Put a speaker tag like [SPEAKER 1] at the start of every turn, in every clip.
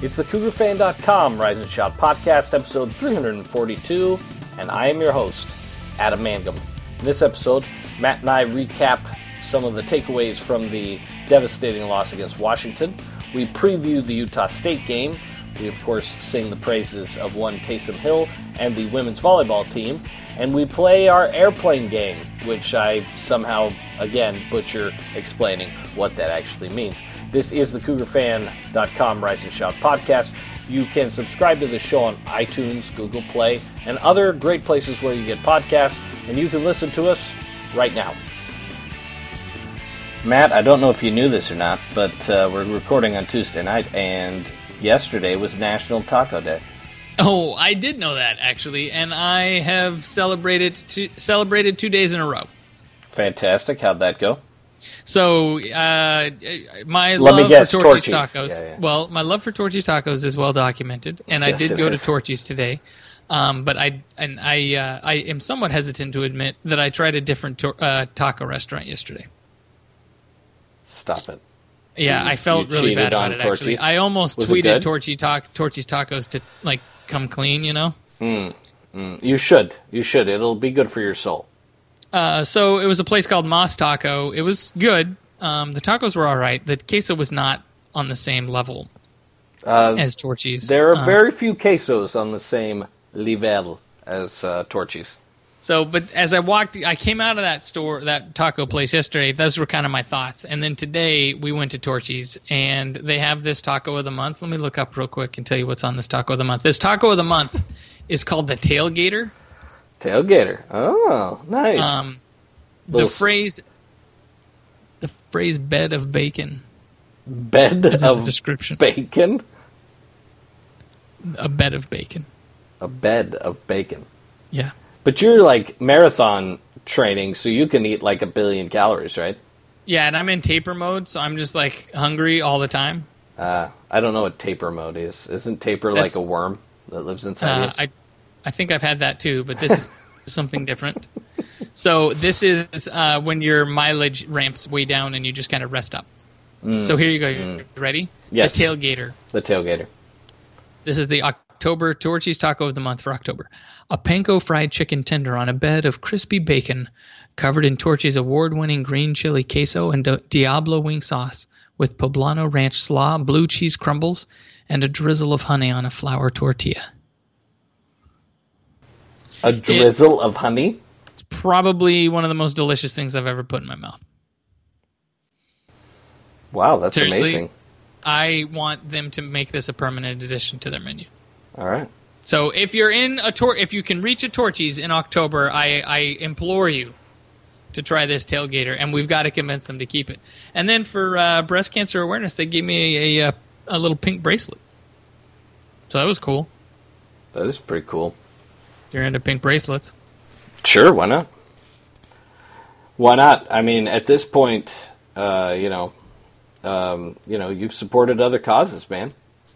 [SPEAKER 1] It's the CougarFan.com Rise and Shout podcast, episode 342, and I am your host, Adam Mangum. In this episode, Matt and I recap some of the takeaways from the devastating loss against Washington. We preview the Utah State game. We, of course, sing the praises of one Taysom Hill and the women's volleyball team. And we play our airplane game, which I somehow, again, butcher explaining what that actually means. This is the CougarFan.com Rise and Shout podcast. You can subscribe to the show on iTunes, Google Play, and other great places where you get podcasts, and you can listen to us right now. Matt, I don't know if you knew this or not, but we're recording on Tuesday night, and yesterday was National Taco Day.
[SPEAKER 2] Oh, I did know that, actually, and I have celebrated 2 days in a row.
[SPEAKER 1] Fantastic. How'd that go?
[SPEAKER 2] So, my love for Torchy's tacos.
[SPEAKER 1] Yeah.
[SPEAKER 2] Well, my love for Torchy's tacos is well documented, and I did go to Torchy's today. But I am somewhat hesitant to admit that I tried a different taco restaurant yesterday.
[SPEAKER 1] Stop it.
[SPEAKER 2] Yeah, I felt really bad about it,
[SPEAKER 1] Torchy's?
[SPEAKER 2] actually. I almost tweeted Torchy's tacos to, come clean, you know?
[SPEAKER 1] You should. It'll be good for your soul.
[SPEAKER 2] So it was a place called Moss Taco. It was good. The tacos were all right. The queso was not on the same level as Torchy's.
[SPEAKER 1] There are very few quesos on the same level as Torchy's.
[SPEAKER 2] So, but as I came out of that taco place yesterday, those were kind of my thoughts. And then today we went to Torchy's, and they have this taco of the month. Let me look up real quick and tell you what's on this taco of the month. This taco of the month is called the Tailgater.
[SPEAKER 1] Tailgater. Oh, nice.
[SPEAKER 2] The phrase bed of bacon.
[SPEAKER 1] Bed of
[SPEAKER 2] description.
[SPEAKER 1] Bacon?
[SPEAKER 2] A bed of bacon.
[SPEAKER 1] A bed of bacon.
[SPEAKER 2] Yeah.
[SPEAKER 1] But you're like marathon training, so you can eat like 1 billion calories, right?
[SPEAKER 2] Yeah, and I'm in taper mode, so I'm just like hungry all the time.
[SPEAKER 1] I don't know what taper mode is. Isn't taper like a worm that lives inside you?
[SPEAKER 2] I think I've had that too, but this is something different. So this is when your mileage ramps way down and you just kind of rest up. So here you go. You ready?
[SPEAKER 1] Yes.
[SPEAKER 2] The Tailgater.
[SPEAKER 1] The Tailgater.
[SPEAKER 2] This is the October Torchy's Taco of the Month for October. A panko fried chicken tender on a bed of crispy bacon covered in Torchy's award-winning green chili queso and Diablo wing sauce with poblano ranch slaw, blue cheese crumbles, and a drizzle of honey on a flour tortilla.
[SPEAKER 1] A drizzle of honey?
[SPEAKER 2] It's probably one of the most delicious things I've ever put in my mouth.
[SPEAKER 1] Wow, that's
[SPEAKER 2] Seriously,
[SPEAKER 1] amazing.
[SPEAKER 2] I want them to make this a permanent addition to their menu.
[SPEAKER 1] All right.
[SPEAKER 2] So if you're if you can reach a Torchy's in October, I implore you to try this Tailgater, and we've got to convince them to keep it. And then for breast cancer awareness, they gave me a little pink bracelet. So that was cool.
[SPEAKER 1] That is pretty cool.
[SPEAKER 2] If you're into pink bracelets.
[SPEAKER 1] Sure, why not? Why not? I mean, at this point, you've supported other causes, man.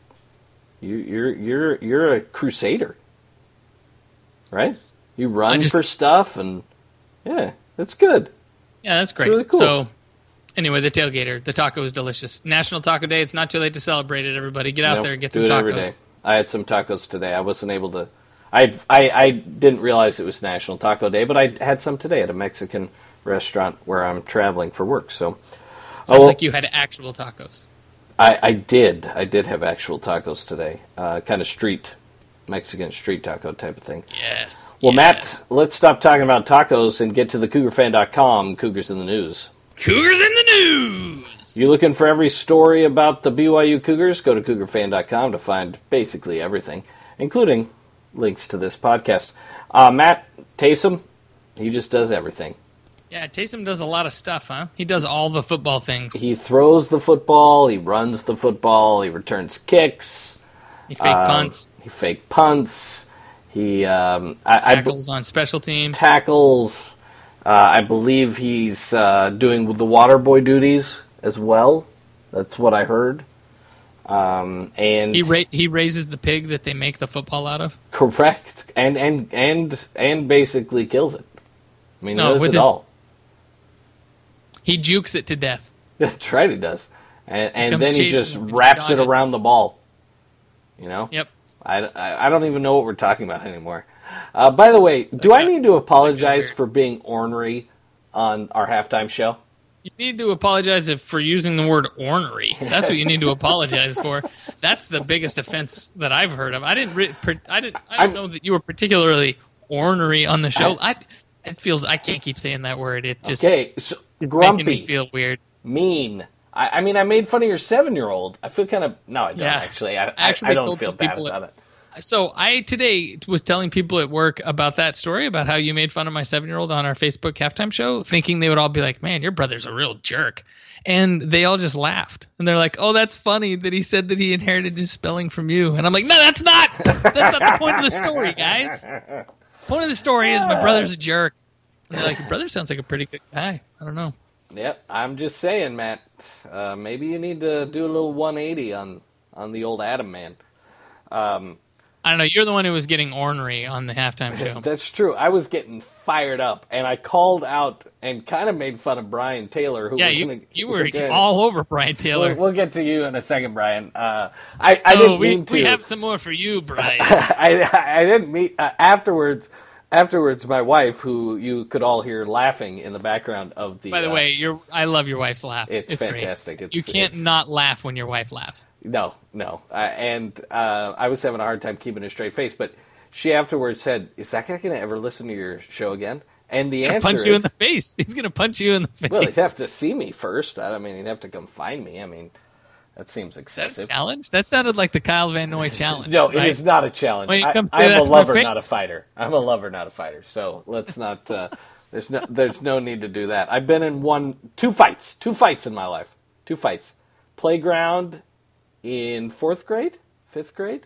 [SPEAKER 1] You're a crusader, right? You run for stuff, and yeah, that's good.
[SPEAKER 2] Yeah, that's great.
[SPEAKER 1] It's really cool.
[SPEAKER 2] So, anyway, the Tailgater, the taco is delicious. National Taco Day. It's not too late to celebrate it. Everybody, get out there and get some tacos.
[SPEAKER 1] Every day. I had some tacos today. I wasn't able to. I didn't realize it was National Taco Day, but I had some today at a Mexican restaurant where I'm traveling for work. So,
[SPEAKER 2] sounds like you had actual tacos.
[SPEAKER 1] I did have actual tacos today. Kind of Mexican street taco type of thing.
[SPEAKER 2] Yes.
[SPEAKER 1] Well, Matt, let's stop talking about tacos and get to the CougarFan.com, Cougars in the News.
[SPEAKER 2] Cougars in the News!
[SPEAKER 1] You looking for every story about the BYU Cougars? Go to CougarFan.com to find basically everything, including links to this podcast. Matt, Taysom, he just does everything.
[SPEAKER 2] Yeah, Taysom does a lot of stuff, huh? He does all the football things.
[SPEAKER 1] He throws the football, he runs the football, he returns kicks.
[SPEAKER 2] He punts.
[SPEAKER 1] He fake punts. He
[SPEAKER 2] tackles on special teams.
[SPEAKER 1] Tackles. I believe he's doing the water boy duties as well. That's what I heard. And
[SPEAKER 2] he raises the pig that they make the football out of.
[SPEAKER 1] Correct, and basically kills it. I mean, he does it all.
[SPEAKER 2] He jukes it to death.
[SPEAKER 1] That's right, he does. And then he just wraps it around the ball. You know?
[SPEAKER 2] Yep.
[SPEAKER 1] I don't even know what we're talking about anymore. By the way, do I need to apologize for being ornery on our halftime show?
[SPEAKER 2] You need to apologize for using the word ornery. That's what you need to apologize for. That's the biggest offense that I've heard of. I don't know that you were particularly ornery on the show. I can't keep saying that word. It just
[SPEAKER 1] so grumpy,
[SPEAKER 2] making me feel weird.
[SPEAKER 1] Mean. I mean, I made fun of your 7-year-old. I feel kind of no, I don't actually. I don't feel bad about it.
[SPEAKER 2] So I today was telling people at work about that story, about how you made fun of my 7-year-old on our Facebook halftime show, thinking they would all be like, man, your brother's a real jerk. And they all just laughed. And they're like, oh, that's funny that he said that he inherited his spelling from you. And I'm like, no, that's not. That's not the point of the story, guys. The point of the story is my brother's a jerk. And they're like, your brother sounds like a pretty good guy. I don't know.
[SPEAKER 1] Yep, I'm just saying, Matt. Maybe you need to do a little 180 on the old Adam man.
[SPEAKER 2] I don't know. You're the one who was getting ornery on the halftime show.
[SPEAKER 1] That's true. I was getting fired up, and I called out and kind of made fun of Brian Taylor.
[SPEAKER 2] You were all over Brian Taylor.
[SPEAKER 1] We'll get to you in a second, Brian. I didn't mean to.
[SPEAKER 2] We have some more for you, Brian.
[SPEAKER 1] I didn't mean afterwards. Afterwards, my wife, who you could all hear laughing in the background of the...
[SPEAKER 2] By the way, I love your wife's laugh.
[SPEAKER 1] It's fantastic.
[SPEAKER 2] You can't not laugh when your wife laughs.
[SPEAKER 1] No. I was having a hard time keeping a straight face, but she afterwards said, is that guy going to ever listen to your show again? And the answer is...
[SPEAKER 2] punch you in the face. He's going to punch you in the face.
[SPEAKER 1] Well, he'd have to see me first. I mean, he'd have to come find me. I mean... That seems excessive.
[SPEAKER 2] That challenge? That sounded like the Kyle Van Noy challenge.
[SPEAKER 1] No,
[SPEAKER 2] right?
[SPEAKER 1] It is not a challenge. I'm a lover, not a fighter. I'm a lover, not a fighter. So let's not. There's no need to do that. I've been in two fights in my life. 2 fights. Playground in 4th grade, 5th grade.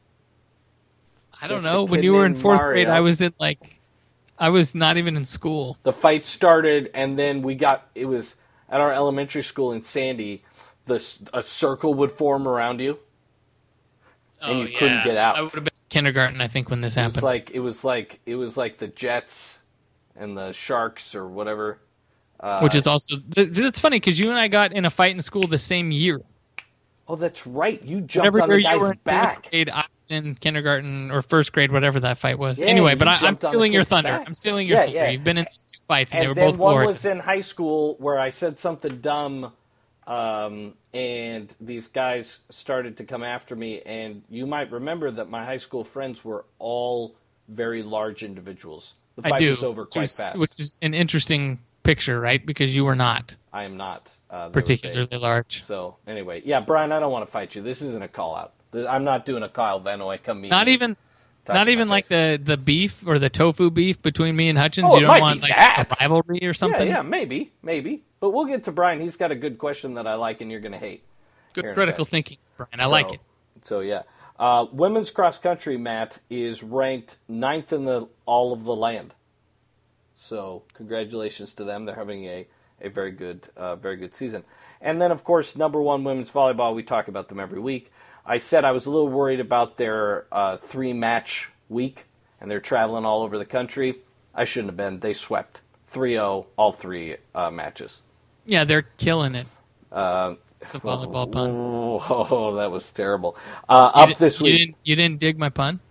[SPEAKER 2] I don't know. When you were in 4th grade, I was not even in school.
[SPEAKER 1] The fight started, and then it was at our elementary school in Sandy. A circle would form around you, and you couldn't get out.
[SPEAKER 2] I would have been in kindergarten, I think, when this happened.
[SPEAKER 1] It was like the Jets and the Sharks or whatever.
[SPEAKER 2] Which is also it's funny because you and I got in a fight in school the same year.
[SPEAKER 1] Oh, that's right. You jumped on the guy's back.
[SPEAKER 2] Grade, I was in kindergarten or 1st grade, whatever that fight was. Anyway, but I'm stealing your thunder.
[SPEAKER 1] Back.
[SPEAKER 2] I'm stealing your thunder. Yeah. You've been in these 2 fights, and they were both
[SPEAKER 1] glorious.
[SPEAKER 2] One
[SPEAKER 1] was in high school where I said something dumb. And these guys started to come after me, and you might remember that my high school friends were all very large individuals. The fight was over quite fast.
[SPEAKER 2] Which is an interesting picture, right? Because you were not.
[SPEAKER 1] I am not.
[SPEAKER 2] Particularly large.
[SPEAKER 1] So, anyway. Yeah, Brian, I don't want to fight you. This isn't a call-out. I'm not doing a Kyle Van Noy come meet
[SPEAKER 2] Not
[SPEAKER 1] me.
[SPEAKER 2] even like the beef or the tofu beef between me and Hutchins?
[SPEAKER 1] Oh,
[SPEAKER 2] you don't want like a rivalry or something?
[SPEAKER 1] Yeah, maybe. But we'll get to Brian. He's got a good question that I like and you're going to hate.
[SPEAKER 2] Good critical thinking, Brian. I like it.
[SPEAKER 1] So, yeah. Women's cross country, Matt, is ranked 9th in all of the land. So, congratulations to them. They're having a very good season. And then, of course, number 1 women's volleyball. We talk about them every week. I said I was a little worried about their 3-match week, and they're traveling all over the country. I shouldn't have been. They swept 3-0 all 3 matches.
[SPEAKER 2] Yeah, they're killing it. The volleyball pun.
[SPEAKER 1] Oh, that was terrible. Up this week.
[SPEAKER 2] You didn't dig my pun?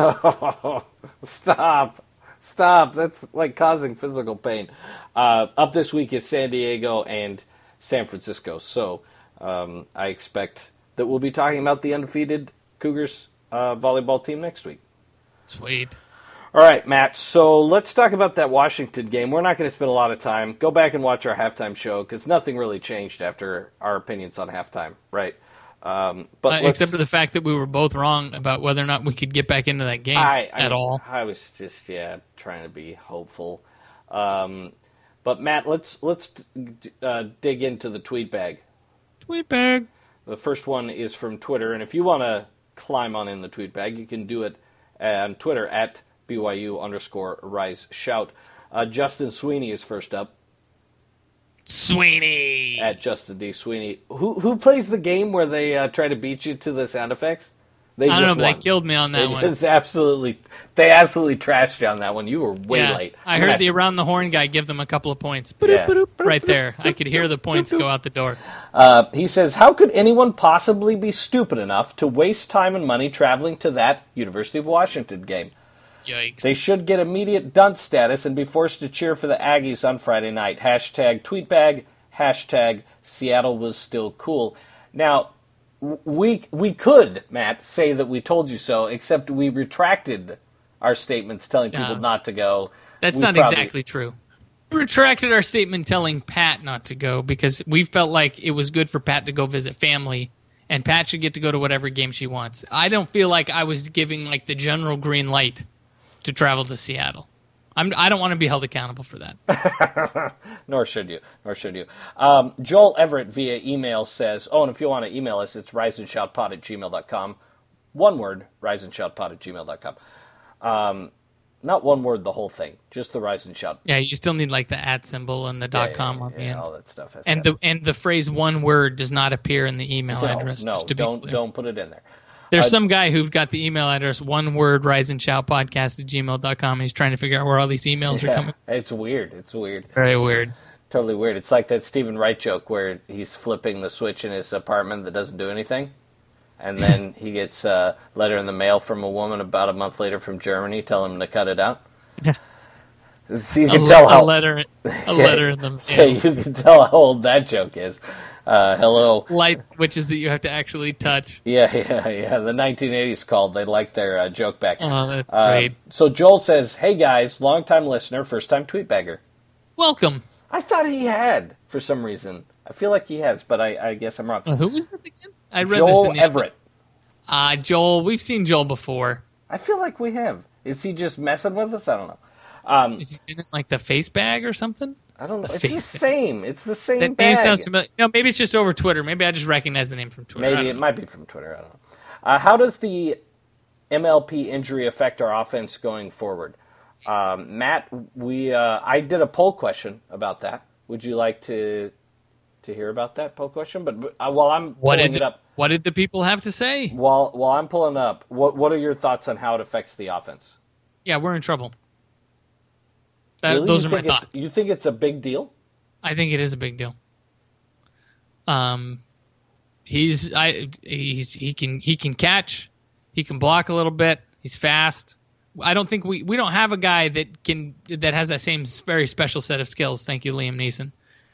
[SPEAKER 1] Stop. That's like causing physical pain. Up this week is San Diego and San Francisco. So I expect that we'll be talking about the undefeated Cougars volleyball team next week.
[SPEAKER 2] Sweet.
[SPEAKER 1] All right, Matt, so let's talk about that Washington game. We're not going to spend a lot of time. Go back and watch our halftime show because nothing really changed after our opinions on halftime, right?
[SPEAKER 2] Except for the fact that we were both wrong about whether or not we could get back into that game at all.
[SPEAKER 1] I was just, trying to be hopeful. But, Matt, let's dig into the tweet bag.
[SPEAKER 2] Tweet bag.
[SPEAKER 1] The first one is from Twitter, and if you want to climb on in the tweet bag, you can do it on Twitter at BYU_RiseShout. Justin Sweeney is first up.
[SPEAKER 2] Sweeney!
[SPEAKER 1] At Justin D. Sweeney. Who plays the game where they try to beat you to the sound effects? They
[SPEAKER 2] I don't know,
[SPEAKER 1] just
[SPEAKER 2] but they
[SPEAKER 1] won.
[SPEAKER 2] killed me on that one.
[SPEAKER 1] They absolutely trashed you on that one. You were way late.
[SPEAKER 2] I heard the around the horn guy give them a couple of points. Right there. I could hear the points go out the door.
[SPEAKER 1] He says, how could anyone possibly be stupid enough to waste time and money traveling to that University of Washington game?
[SPEAKER 2] Yikes.
[SPEAKER 1] They should get immediate dunce status and be forced to cheer for the Aggies on Friday night. Hashtag tweetbag, hashtag Seattle was still cool. Now, we could, Matt, say that we told you so, except we retracted our statements telling people not to go.
[SPEAKER 2] That's not exactly true. We retracted our statement telling Pat not to go because we felt like it was good for Pat to go visit family, and Pat should get to go to whatever game she wants. I don't feel like I was giving like the general green light to travel to Seattle. I don't want to be held accountable for that.
[SPEAKER 1] Nor should you. Joel Everett via email says, and if you want to email us, it's riseandshoutpod@gmail.com. One word, riseandshoutpod@gmail.com. Not one word, the whole thing. Just the Rise and Shout.
[SPEAKER 2] Yeah, you still need like the @ symbol and the .com on the end.
[SPEAKER 1] All that stuff.
[SPEAKER 2] And the phrase one word does not appear in the email address.
[SPEAKER 1] No, don't put it in there.
[SPEAKER 2] There's some guy who got the email address one word Rise and Shout podcast @gmail.com. He's trying to figure out where all these emails are coming.
[SPEAKER 1] It's weird.
[SPEAKER 2] Very weird.
[SPEAKER 1] Totally weird. It's like that Stephen Wright joke where he's flipping the switch in his apartment that doesn't do anything. And then he gets a letter in the mail from a woman about a month later from Germany telling him to cut it out. So you can tell how
[SPEAKER 2] a letter in the mail.
[SPEAKER 1] Yeah, you can tell how old that joke is. Hello.
[SPEAKER 2] Light switches that you have to actually touch.
[SPEAKER 1] Yeah. The 1980s called. They liked their joke back.
[SPEAKER 2] Oh, that's great.
[SPEAKER 1] So Joel says, hey guys, long-time listener, first-time tweetbagger.
[SPEAKER 2] Welcome.
[SPEAKER 1] I thought he had, for some reason. I feel like he has, but I guess I'm wrong.
[SPEAKER 2] Who was this again? I read
[SPEAKER 1] Joel
[SPEAKER 2] this in the
[SPEAKER 1] Everett.
[SPEAKER 2] Joel, we've seen Joel before.
[SPEAKER 1] I feel like we have. Is he just messing with us? I don't know.
[SPEAKER 2] Is he in like the face bag or something?
[SPEAKER 1] I don't know. It's the same. It's the same
[SPEAKER 2] that
[SPEAKER 1] bag.
[SPEAKER 2] Name sounds familiar. No, maybe it's just over Twitter. Maybe I just recognize the name from Twitter.
[SPEAKER 1] Maybe it might be from Twitter. I don't know. How does the MLP injury affect our offense going forward? Matt, I did a poll question about that. Would you like to hear about that poll question? But while I'm pulling it up,
[SPEAKER 2] what did the people have to say?
[SPEAKER 1] While I'm pulling it up, what are your thoughts on how it affects the offense?
[SPEAKER 2] Yeah, we're in trouble.
[SPEAKER 1] Really?
[SPEAKER 2] Those are my thoughts.
[SPEAKER 1] You think it's a big deal?
[SPEAKER 2] I think it is a big deal. He can catch, he can block a little bit, he's fast. I don't think we don't have a guy that has that same very special set of skills. Thank you, Liam Neeson.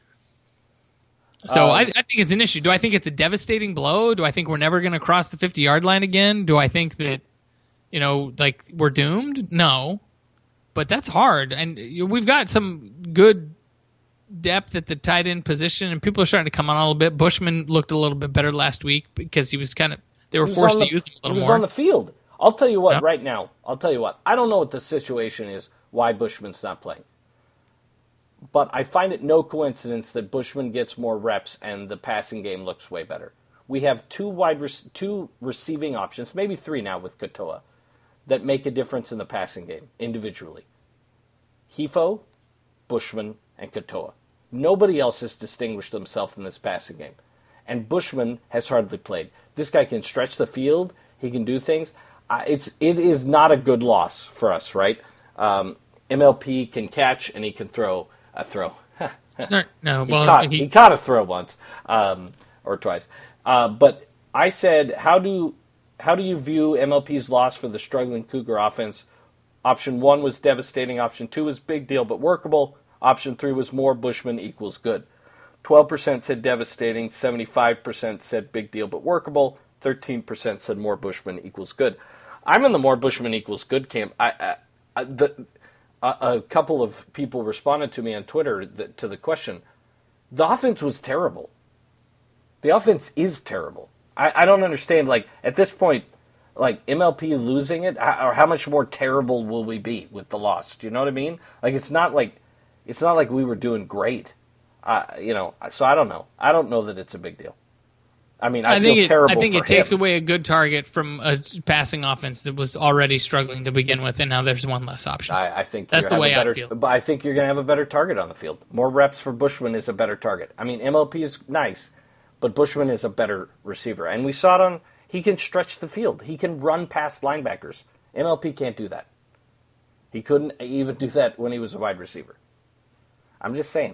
[SPEAKER 2] So I think it's an issue. Do I think it's a devastating blow? Do I think we're never going to cross the 50-yard line again? Do I think that, like we're doomed? No. But that's hard. And we've got some good depth at the tight end position, and people are starting to come on a little bit. Bushman looked a little bit better last week because they were forced to use him a little more.
[SPEAKER 1] He was on the field. I'll tell you what, right now, I don't know what the situation is, why Bushman's not playing. But I find it no coincidence that Bushman gets more reps and the passing game looks way better. We have two receiving options, maybe three now with Katoa, that make a difference in the passing game individually. Hefo, Bushman, and Katoa. Nobody else has distinguished themselves in this passing game. And Bushman has hardly played. This guy can stretch the field. He can do things. It is not a good loss for us, right? MLP can catch and he can throw a throw. He caught a throw once or twice. But I said, how do you view MLP's loss for the struggling Cougar offense? Option 1 was devastating. Option 2 was big deal but workable. Option 3 was more Bushman equals good. 12% said devastating. 75% said big deal but workable. 13% said more Bushman equals good. I'm in the more Bushman equals good camp. A couple of people responded to me on Twitter to the question. The offense was terrible. The offense is terrible. I don't understand. Like at this point, like MLP losing it, or how much more terrible will we be with the loss? Do you know what I mean? Like it's not like we were doing great. So I don't know. I don't know that it's a big deal. I mean, I feel terrible.
[SPEAKER 2] I think
[SPEAKER 1] for
[SPEAKER 2] it takes
[SPEAKER 1] him.
[SPEAKER 2] away a good target from a passing offense that was already struggling to begin with, and now there's one less option.
[SPEAKER 1] I think
[SPEAKER 2] that's the way I feel.
[SPEAKER 1] But I think you're going to have a better target on the field. More reps for Bushman is a better target. I mean, MLP is nice, but Bushman is a better receiver, and we saw it on. he can stretch the field. He can run past linebackers. MLP can't do that. He couldn't even do that when he was a wide receiver. I'm just saying.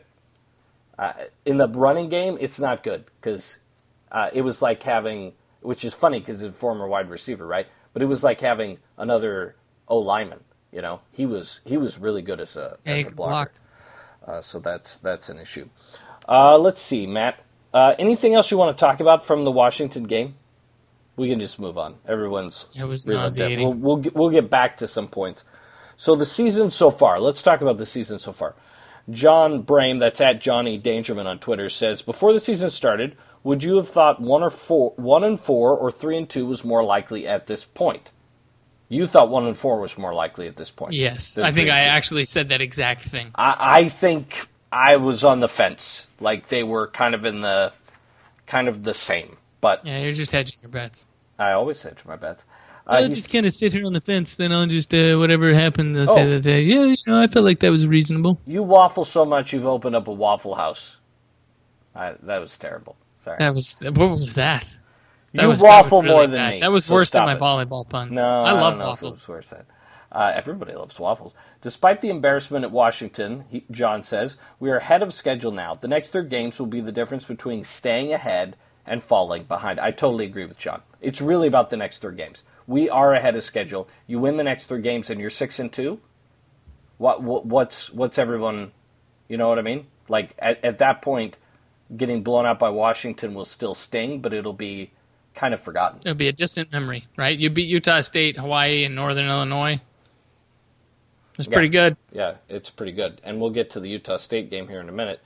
[SPEAKER 1] In the running game, it's not good because it was like having, which is funny because he's a former wide receiver, right? But it was like having another O-lineman. You know, he was really good as a blocker. So that's an issue. Let's see, Matt. Anything else you want to talk about from the Washington game? We can just move on. It was nauseating. We'll get back to some points. So the season so far. Let's talk about the season so far. John Brame, that's at Johnny Dangerman on Twitter, says, before the season started, would you have thought 1-4 or 3-2 was more likely at this point? You thought 1-4 was more likely at this point.
[SPEAKER 2] Yes, I think I actually said that exact thing.
[SPEAKER 1] I think I was on the fence. Like they were kind of the same. But
[SPEAKER 2] yeah, you're just hedging your bets.
[SPEAKER 1] I always hedge my bets.
[SPEAKER 2] I'll just kind of sit here on the fence, then I'll just, whatever happened, I'll say that, I felt like that was reasonable.
[SPEAKER 1] You waffle so much, you've opened up a Waffle House. That was terrible. Sorry.
[SPEAKER 2] What was that?
[SPEAKER 1] You waffle more than me.
[SPEAKER 2] That was worse than my volleyball puns.
[SPEAKER 1] No,
[SPEAKER 2] I love
[SPEAKER 1] waffles. It's worse than. Everybody loves waffles. Despite the embarrassment at Washington, John says, we are ahead of schedule now. The next 3 games will be the difference between staying ahead and falling behind. I totally agree with John. It's really about the next 3 games. We are ahead of schedule. You win the next 3 games and you're 6-2. What's everyone? You know what I mean? Like at that point, getting blown out by Washington will still sting, but it'll be kind of forgotten.
[SPEAKER 2] It'll be a distant memory, right? You beat Utah State, Hawaii, and Northern Illinois. It's pretty good.
[SPEAKER 1] Yeah, it's pretty good. And we'll get to the Utah State game here in a minute.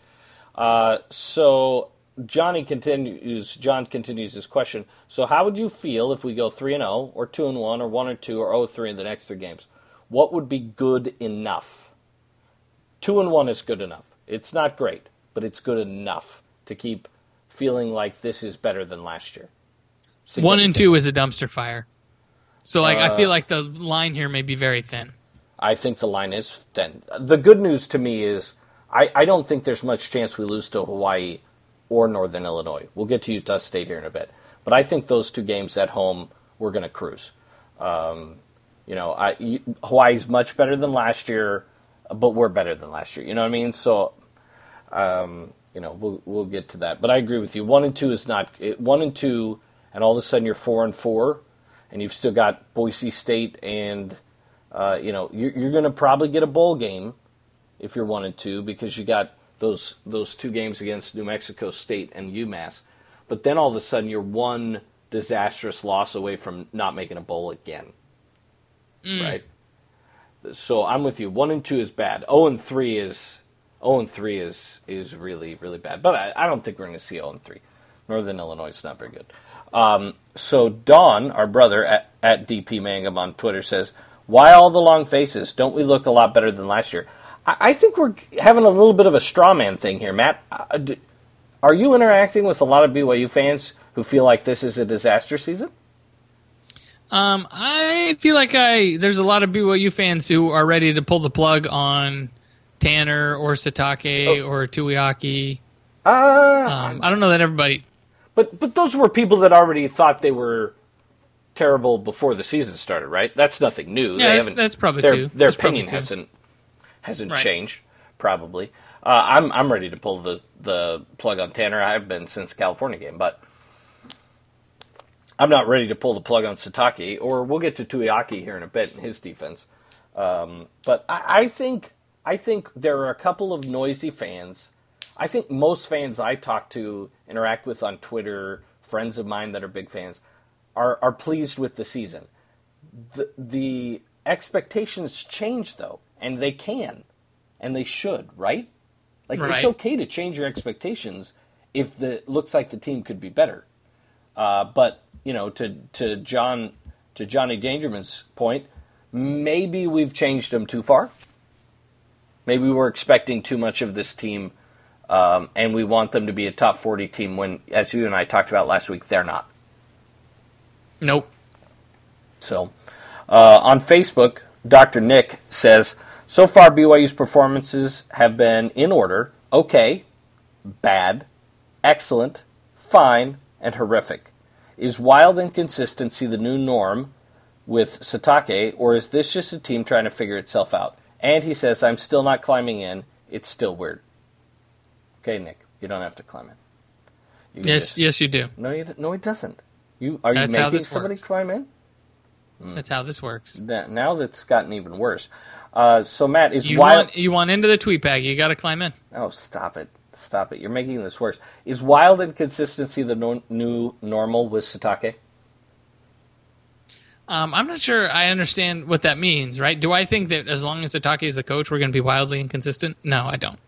[SPEAKER 1] So John continues his question. So how would you feel if we go 3-0 or 2-1 or 1-2 or 0-3 in the next 3 games? What would be good enough? 2-1 is good enough. It's not great, but it's good enough to keep feeling like this is better than last year.
[SPEAKER 2] 1-2 is a dumpster fire. So I feel like the line here may be very thin.
[SPEAKER 1] I think the line is thin. The good news to me is I don't think there's much chance we lose to Hawaii or Northern Illinois. We'll get to Utah State here in a bit. But I think those 2 games at home, we're going to cruise. Hawaii's much better than last year, but we're better than last year. You know what I mean? So, we'll get to that. But I agree with you. 1-2 is not 1-2, and all of a sudden you're 4-4, and you've still got Boise State, and you're going to probably get a bowl game if you're 1-2 because you got those 2 games against New Mexico State and UMass. But then all of a sudden you're one disastrous loss away from not making a bowl again. Right? So I'm with you. 1-2 is bad. 0-3 is really, really bad. But I don't think we're going to see 0-3. Northern Illinois is not very good. So Don, our brother at DP Mangum on Twitter, says, why all the long faces? Don't we look a lot better than last year? I think we're having a little bit of a straw man thing here, Matt. Are you interacting with a lot of BYU fans who feel like this is a disaster season?
[SPEAKER 2] I feel like there's a lot of BYU fans who are ready to pull the plug on Tanner or Satake or Tuiaki. I don't know that everybody...
[SPEAKER 1] But those were people that already thought they were terrible before the season started, right? That's nothing new.
[SPEAKER 2] Yeah, that's probably true.
[SPEAKER 1] Their opinion hasn't changed, probably. I'm ready to pull the plug on Tanner. I've been since the California game, but I'm not ready to pull the plug on Satake, or we'll get to Tuiaki here in a bit in his defense. But I think there are a couple of noisy fans. I think most fans I talk to, interact with on Twitter, friends of mine that are big fans, are pleased with the season. The expectations change, though, and they can, and they should, right? It's okay to change your expectations if it looks like the team could be better. But to Johnny Dangerman's point, maybe we've changed them too far. Maybe we're expecting too much of this team, and we want them to be a top 40 team when, as you and I talked about last week, they're not.
[SPEAKER 2] Nope.
[SPEAKER 1] So, on Facebook, Dr. Nick says, so far BYU's performances have been in order: okay, bad, excellent, fine, and horrific. Is wild inconsistency the new norm with Satake, or is this just a team trying to figure itself out? And he says, I'm still not climbing in. It's still weird. Okay, Nick, you don't have to climb in.
[SPEAKER 2] Yes, you do.
[SPEAKER 1] No, it doesn't. Are you making somebody climb in?
[SPEAKER 2] That's how this works.
[SPEAKER 1] Now that's gotten even worse. So, Matt,
[SPEAKER 2] you want into the tweet bag, you got to climb in.
[SPEAKER 1] Oh, stop it. Stop it. You're making this worse. Is wild inconsistency the new normal with Satake?
[SPEAKER 2] I'm not sure I understand what that means, right? Do I think that as long as Satake is the coach, we're going to be wildly inconsistent? No, I don't.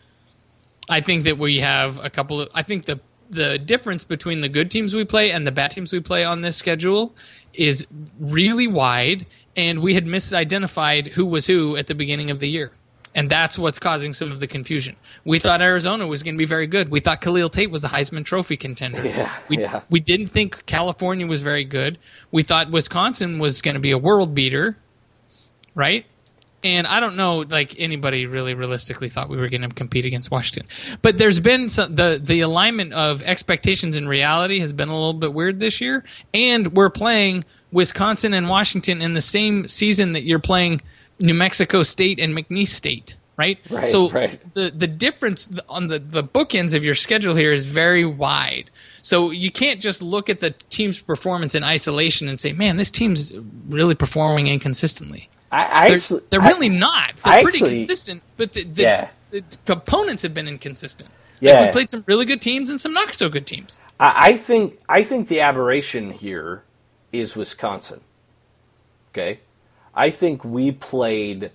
[SPEAKER 2] I think that we have a couple of... I think the difference between the good teams we play and the bad teams we play on this schedule is really wide, and we had misidentified who was who at the beginning of the year. And that's what's causing some of the confusion. We thought Arizona was going to be very good. We thought Khalil Tate was a Heisman Trophy contender. We didn't think California was very good. We thought Wisconsin was going to be a world beater, right? And I don't know, like anybody really realistically thought we were going to compete against Washington. But there's been the alignment of expectations and reality has been a little bit weird this year. And we're playing Wisconsin and Washington in the same season that you're playing New Mexico State and McNeese State, right? So the difference on the bookends of your schedule here is very wide. So you can't just look at the team's performance in isolation and say, man, this team's really performing inconsistently. They're really not. They're pretty consistent, but the components have been inconsistent.
[SPEAKER 1] Yeah.
[SPEAKER 2] We played some really good teams and some not so good teams.
[SPEAKER 1] I think the aberration here is Wisconsin. Okay? I think we played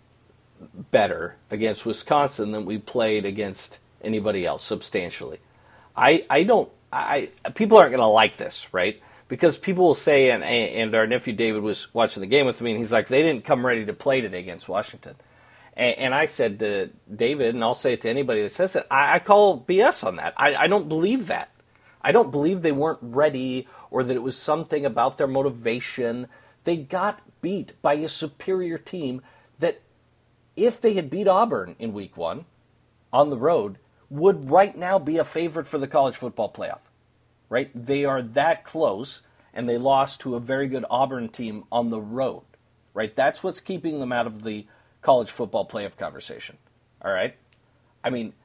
[SPEAKER 1] better against Wisconsin than we played against anybody else substantially. People aren't going to like this, right? Because people will say, and our nephew David was watching the game with me, and he's like, they didn't come ready to play today against Washington. And I said to David, and I'll say it to anybody that says it, I call BS on that. I don't believe that. I don't believe they weren't ready or that it was something about their motivation. They got beat by a superior team that, if they had beat Auburn in week 1 on the road, would right now be a favorite for the college football playoff. Right? They are that close, and they lost to a very good Auburn team on the road. Right? That's what's keeping them out of the college football playoff conversation. All right? I mean,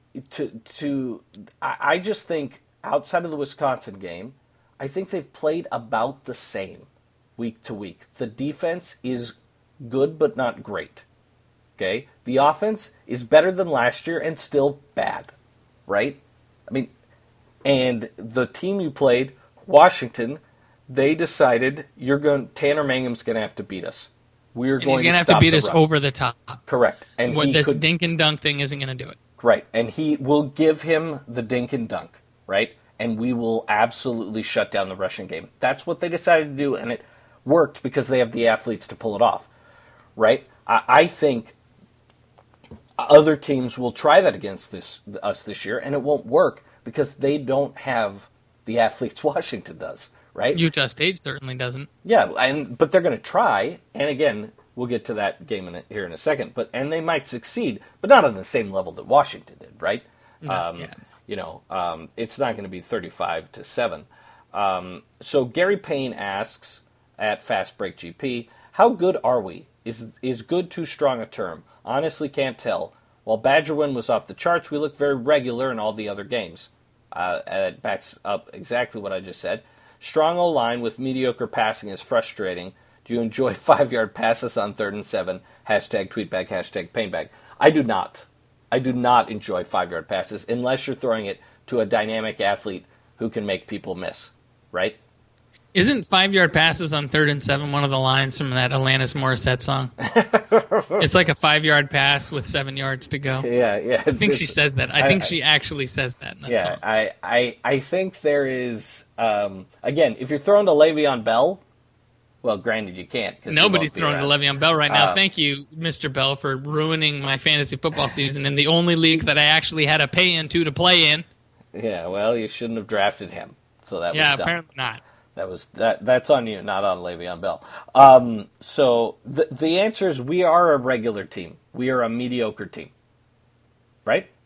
[SPEAKER 1] I just think outside of the Wisconsin game, I think they've played about the same week to week. The defense is good but not great. Okay? The offense is better than last year and still bad. Right? I mean, and the team you played, Washington, they decided Tanner Mangum's going to have to beat us. He's going to
[SPEAKER 2] have to beat us over the top.
[SPEAKER 1] Correct. And
[SPEAKER 2] this dink and dunk thing isn't going to do it.
[SPEAKER 1] Right. And he will give him the dink and dunk. Right? And we will absolutely shut down the rushing game. That's what they decided to do, and it worked because they have the athletes to pull it off. Right? I think other teams will try that against us this year, and it won't work because they don't have the athletes Washington does, right?
[SPEAKER 2] Utah State certainly doesn't.
[SPEAKER 1] Yeah, but they're going to try, and again, we'll get to that game here in a second, and they might succeed, but not on the same level that Washington did, right? It's not going to be 35-7. So Gary Payne asks at Fast Break GP, how good are we? Is good too strong a term? Honestly, can't tell. While Badger win was off the charts, we look very regular in all the other games. It backs up exactly what I just said. Strong O-line with mediocre passing is frustrating. Do you enjoy 5-yard passes on 3rd and 7? #tweetbag, #painbag. I do not. I do not enjoy 5-yard passes unless you're throwing it to a dynamic athlete who can make people miss, right?
[SPEAKER 2] Isn't 5-yard passes on 3rd and 7 one of the lines from that Alanis Morissette song? It's like a 5-yard pass with 7 yards to go.
[SPEAKER 1] Yeah.
[SPEAKER 2] I think she says that. I think she actually says that in that song.
[SPEAKER 1] I think there is, again, if you're throwing to Le'Veon Bell, well, granted you can't.
[SPEAKER 2] Nobody's throwing to Le'Veon Bell right now. Thank you, Mr. Bell, for ruining my fantasy football season in the only league that I actually had a pay into to play in.
[SPEAKER 1] Yeah, well, you shouldn't have drafted him. So that was dumb.
[SPEAKER 2] Apparently not.
[SPEAKER 1] That's on you, not on Le'Veon Bell. So the answer is we are a regular team. We are a mediocre team. Right?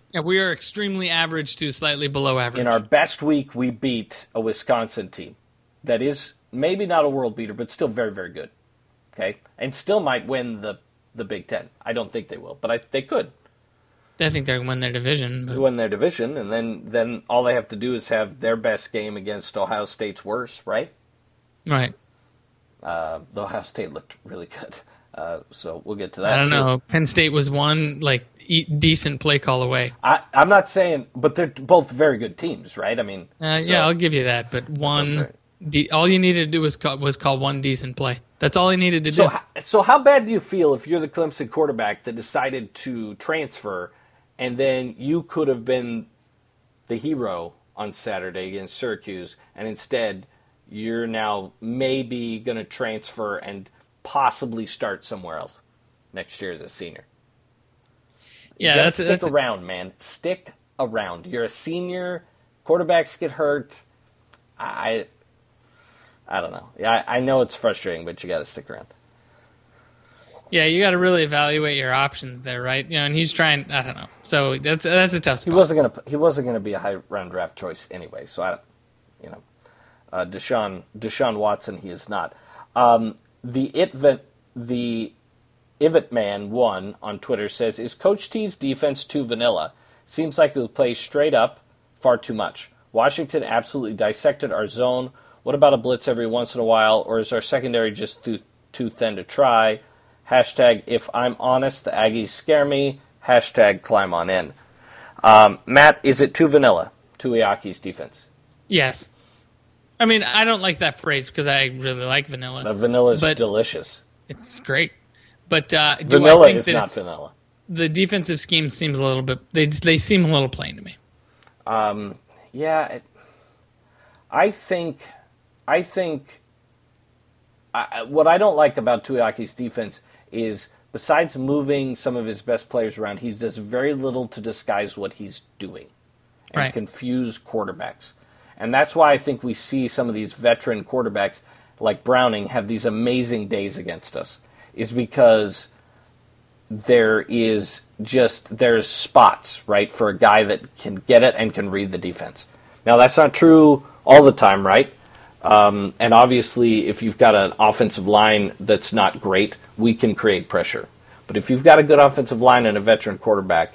[SPEAKER 2] Yeah, we are extremely average to slightly below average.
[SPEAKER 1] In our best week, we beat a Wisconsin team that is maybe not a world beater, but still very, very good. Okay, and still might win the Big Ten. I don't think they will, but they could.
[SPEAKER 2] I think they'll win their division.
[SPEAKER 1] They win their division, and then all they have to do is have their best game against Ohio State's worst, right?
[SPEAKER 2] Right.
[SPEAKER 1] The Ohio State looked really good, so we'll get to that.
[SPEAKER 2] I don't
[SPEAKER 1] too.
[SPEAKER 2] know. Penn State was one decent play call away.
[SPEAKER 1] I'm not saying, but they're both very good teams, right? I mean,
[SPEAKER 2] yeah, I'll give you that. But one, all you needed to do was call one decent play. That's all he needed to do.
[SPEAKER 1] So how bad do you feel if you're the Clemson quarterback that decided to transfer, and then you could have been the hero on Saturday against Syracuse, and instead you're now maybe going to transfer and possibly start somewhere else next year as a senior?
[SPEAKER 2] Yeah,
[SPEAKER 1] stick around, man. Stick around. You're a senior. Quarterbacks get hurt. I don't know. Yeah, I know it's frustrating, but you got to stick around.
[SPEAKER 2] Yeah, you got to really evaluate your options there, right? And he's trying. I don't know. So that's a tough spot.
[SPEAKER 1] He wasn't gonna be a high round draft choice anyway. So Deshaun Watson, he is not. The Ivit Man 1 on Twitter says, "Is Coach T's defense too vanilla? Seems like it would play straight up far too much. Washington absolutely dissected our zone. What about a blitz every once in a while, or is our secondary just too thin to try? Hashtag, if I'm honest, the Aggies scare me. Hashtag, climb on in." Matt, is it too vanilla, Tuiaki's defense?
[SPEAKER 2] Yes. I mean, I don't like that phrase because I really like vanilla.
[SPEAKER 1] Vanilla is delicious.
[SPEAKER 2] It's great. But
[SPEAKER 1] vanilla is not vanilla.
[SPEAKER 2] The defensive scheme seems a little bit... They seem a little plain to me.
[SPEAKER 1] Yeah. I think what I don't like about Tuiaki's defense is, besides moving some of his best players around, he does very little to disguise what he's doing and confuse quarterbacks. And that's why I think we see some of these veteran quarterbacks like Browning have these amazing days against us, is because there's spots, right, for a guy that can get it and can read the defense. Now, that's not true all the time, right? And obviously, if you've got an offensive line that's not great, we can create pressure. But if you've got a good offensive line and a veteran quarterback,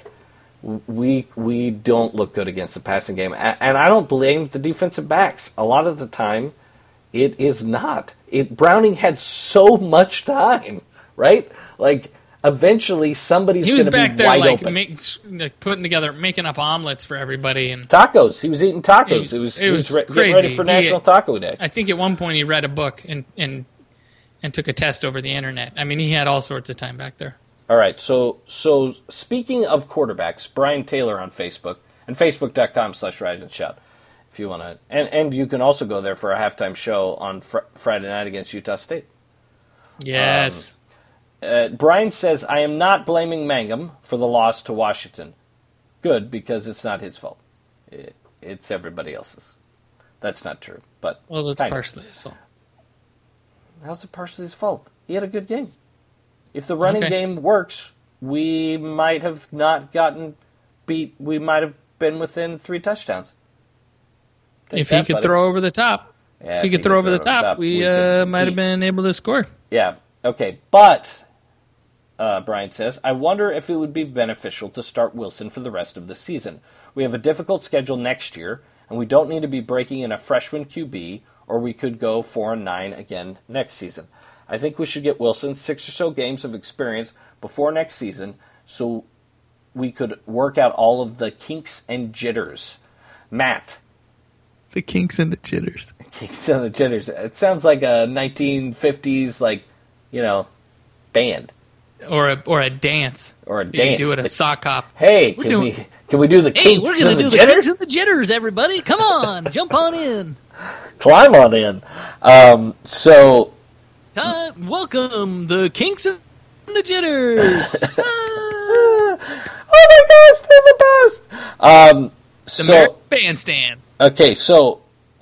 [SPEAKER 1] we don't look good against the passing game. And I don't blame the defensive backs. A lot of the time, it is not. Browning had so much time, right? Like, eventually somebody's going to be wide open.
[SPEAKER 2] He was back there, putting together, making up omelets for everybody. And
[SPEAKER 1] tacos. He was eating tacos. He was getting ready for National Taco Day.
[SPEAKER 2] I think at one point he read a book and took a test over the internet. I mean, he had all sorts of time back there.
[SPEAKER 1] All right, so speaking of quarterbacks, Brian Taylor on Facebook, and facebook.com/RiseandShout, if you want to, and you can also go there for a halftime show on Friday night against Utah State.
[SPEAKER 2] Yes.
[SPEAKER 1] Brian says, "I am not blaming Mangum for the loss to Washington. Good, because it's not his fault. It's everybody else's." That's not true, but
[SPEAKER 2] well, it's partially his fault.
[SPEAKER 1] How's it partially his fault? He had a good game. If the running game works, we might have not gotten beat. We might have been within 3 touchdowns.
[SPEAKER 2] If he could throw over the top. Yeah, if he could throw over the top, we might have been able to score.
[SPEAKER 1] Yeah, okay. But, Brian says, "I wonder if it would be beneficial to start Wilson for the rest of the season. We have a difficult schedule next year, and we don't need to be breaking in a freshman QB, or we could go 4-9 again next season. I think we should get Wilson 6 or so games of experience before next season so we could work out all of the kinks and jitters." Matt.
[SPEAKER 2] The kinks and the jitters.
[SPEAKER 1] Kinks and the jitters. It sounds like a 1950s, band.
[SPEAKER 2] Or a dance.
[SPEAKER 1] Or a dance.
[SPEAKER 2] You do it a sock hop.
[SPEAKER 1] Hey, can we do the kinks
[SPEAKER 3] we're
[SPEAKER 1] and the
[SPEAKER 3] do
[SPEAKER 1] jitters?
[SPEAKER 3] The kinks and the jitters, everybody. Come on, jump on in.
[SPEAKER 1] Climb on in.
[SPEAKER 3] Welcome, the kinks and the jitters.
[SPEAKER 1] Oh my gosh, they're the best.
[SPEAKER 2] The bandstand.
[SPEAKER 1] Okay, so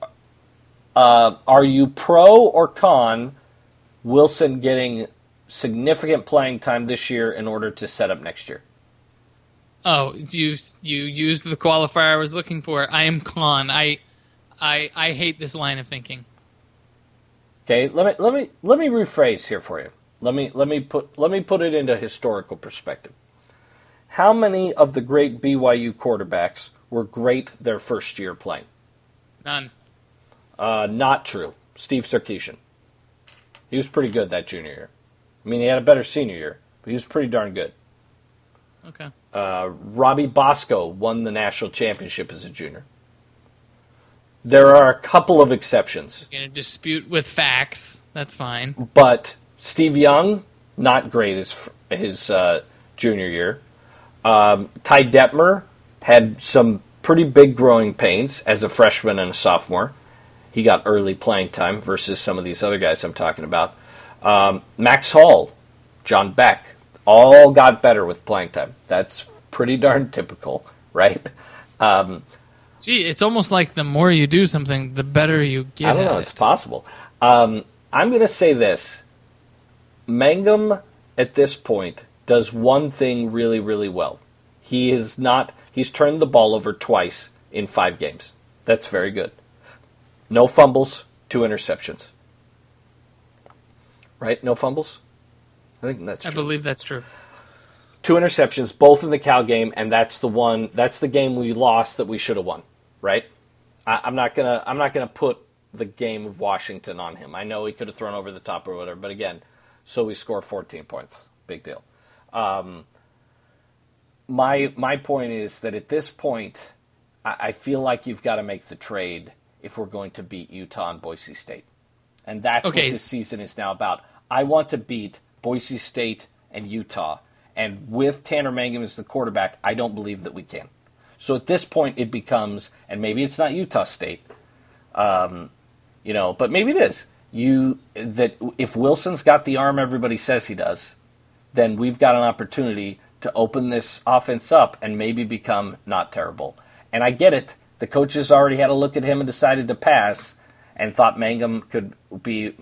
[SPEAKER 1] are you pro or con Wilson getting significant playing time this year in order to set up next year?
[SPEAKER 2] Oh, you used the qualifier I was looking for. I am con. I hate this line of thinking.
[SPEAKER 1] Okay, let me rephrase here for you. Let me put it into historical perspective. How many of the great BYU quarterbacks were great their first year playing?
[SPEAKER 2] None.
[SPEAKER 1] Not true. Steve Sarkisian. He was pretty good that junior year. I mean, he had a better senior year, but he was pretty darn good.
[SPEAKER 2] Okay.
[SPEAKER 1] Robbie Bosco won the national championship as a junior. There are a couple of exceptions.
[SPEAKER 2] You're going to dispute with facts. That's fine.
[SPEAKER 1] But Steve Young, not great his junior year. Ty Detmer had some pretty big growing pains as a freshman and a sophomore. He got early playing time versus some of these other guys I'm talking about. Max Hall, John Beck, all got better with playing time. That's pretty darn typical, right?
[SPEAKER 2] Gee, it's almost like the more you do something, the better you get
[SPEAKER 1] I don't know. It's possible. I'm going to say this. Mangum, at this point, does one thing really, really well. He's turned the ball over twice in 5 games. That's very good. No fumbles, 2 interceptions. Right? No fumbles? I think that's true.
[SPEAKER 2] I believe that's true.
[SPEAKER 1] 2 interceptions, both in the Cal game, and that's the game we lost that we should have won, right? I'm not gonna put the game of Washington on him. I know he could have thrown over the top or whatever, but again, so we score 14 points. Big deal. My point is that at this point, I feel like you've got to make the trade if we're going to beat Utah and Boise State. And that's what this season is now about. I want to beat Boise State and Utah. And with Tanner Mangum as the quarterback, I don't believe that we can. So at this point, it becomes, and maybe it's not Utah State, but maybe it is. That if Wilson's got the arm everybody says he does, then we've got an opportunity to open this offense up and maybe become not terrible. And I get it. The coaches already had a look at him and decided to pass and thought Mangum could be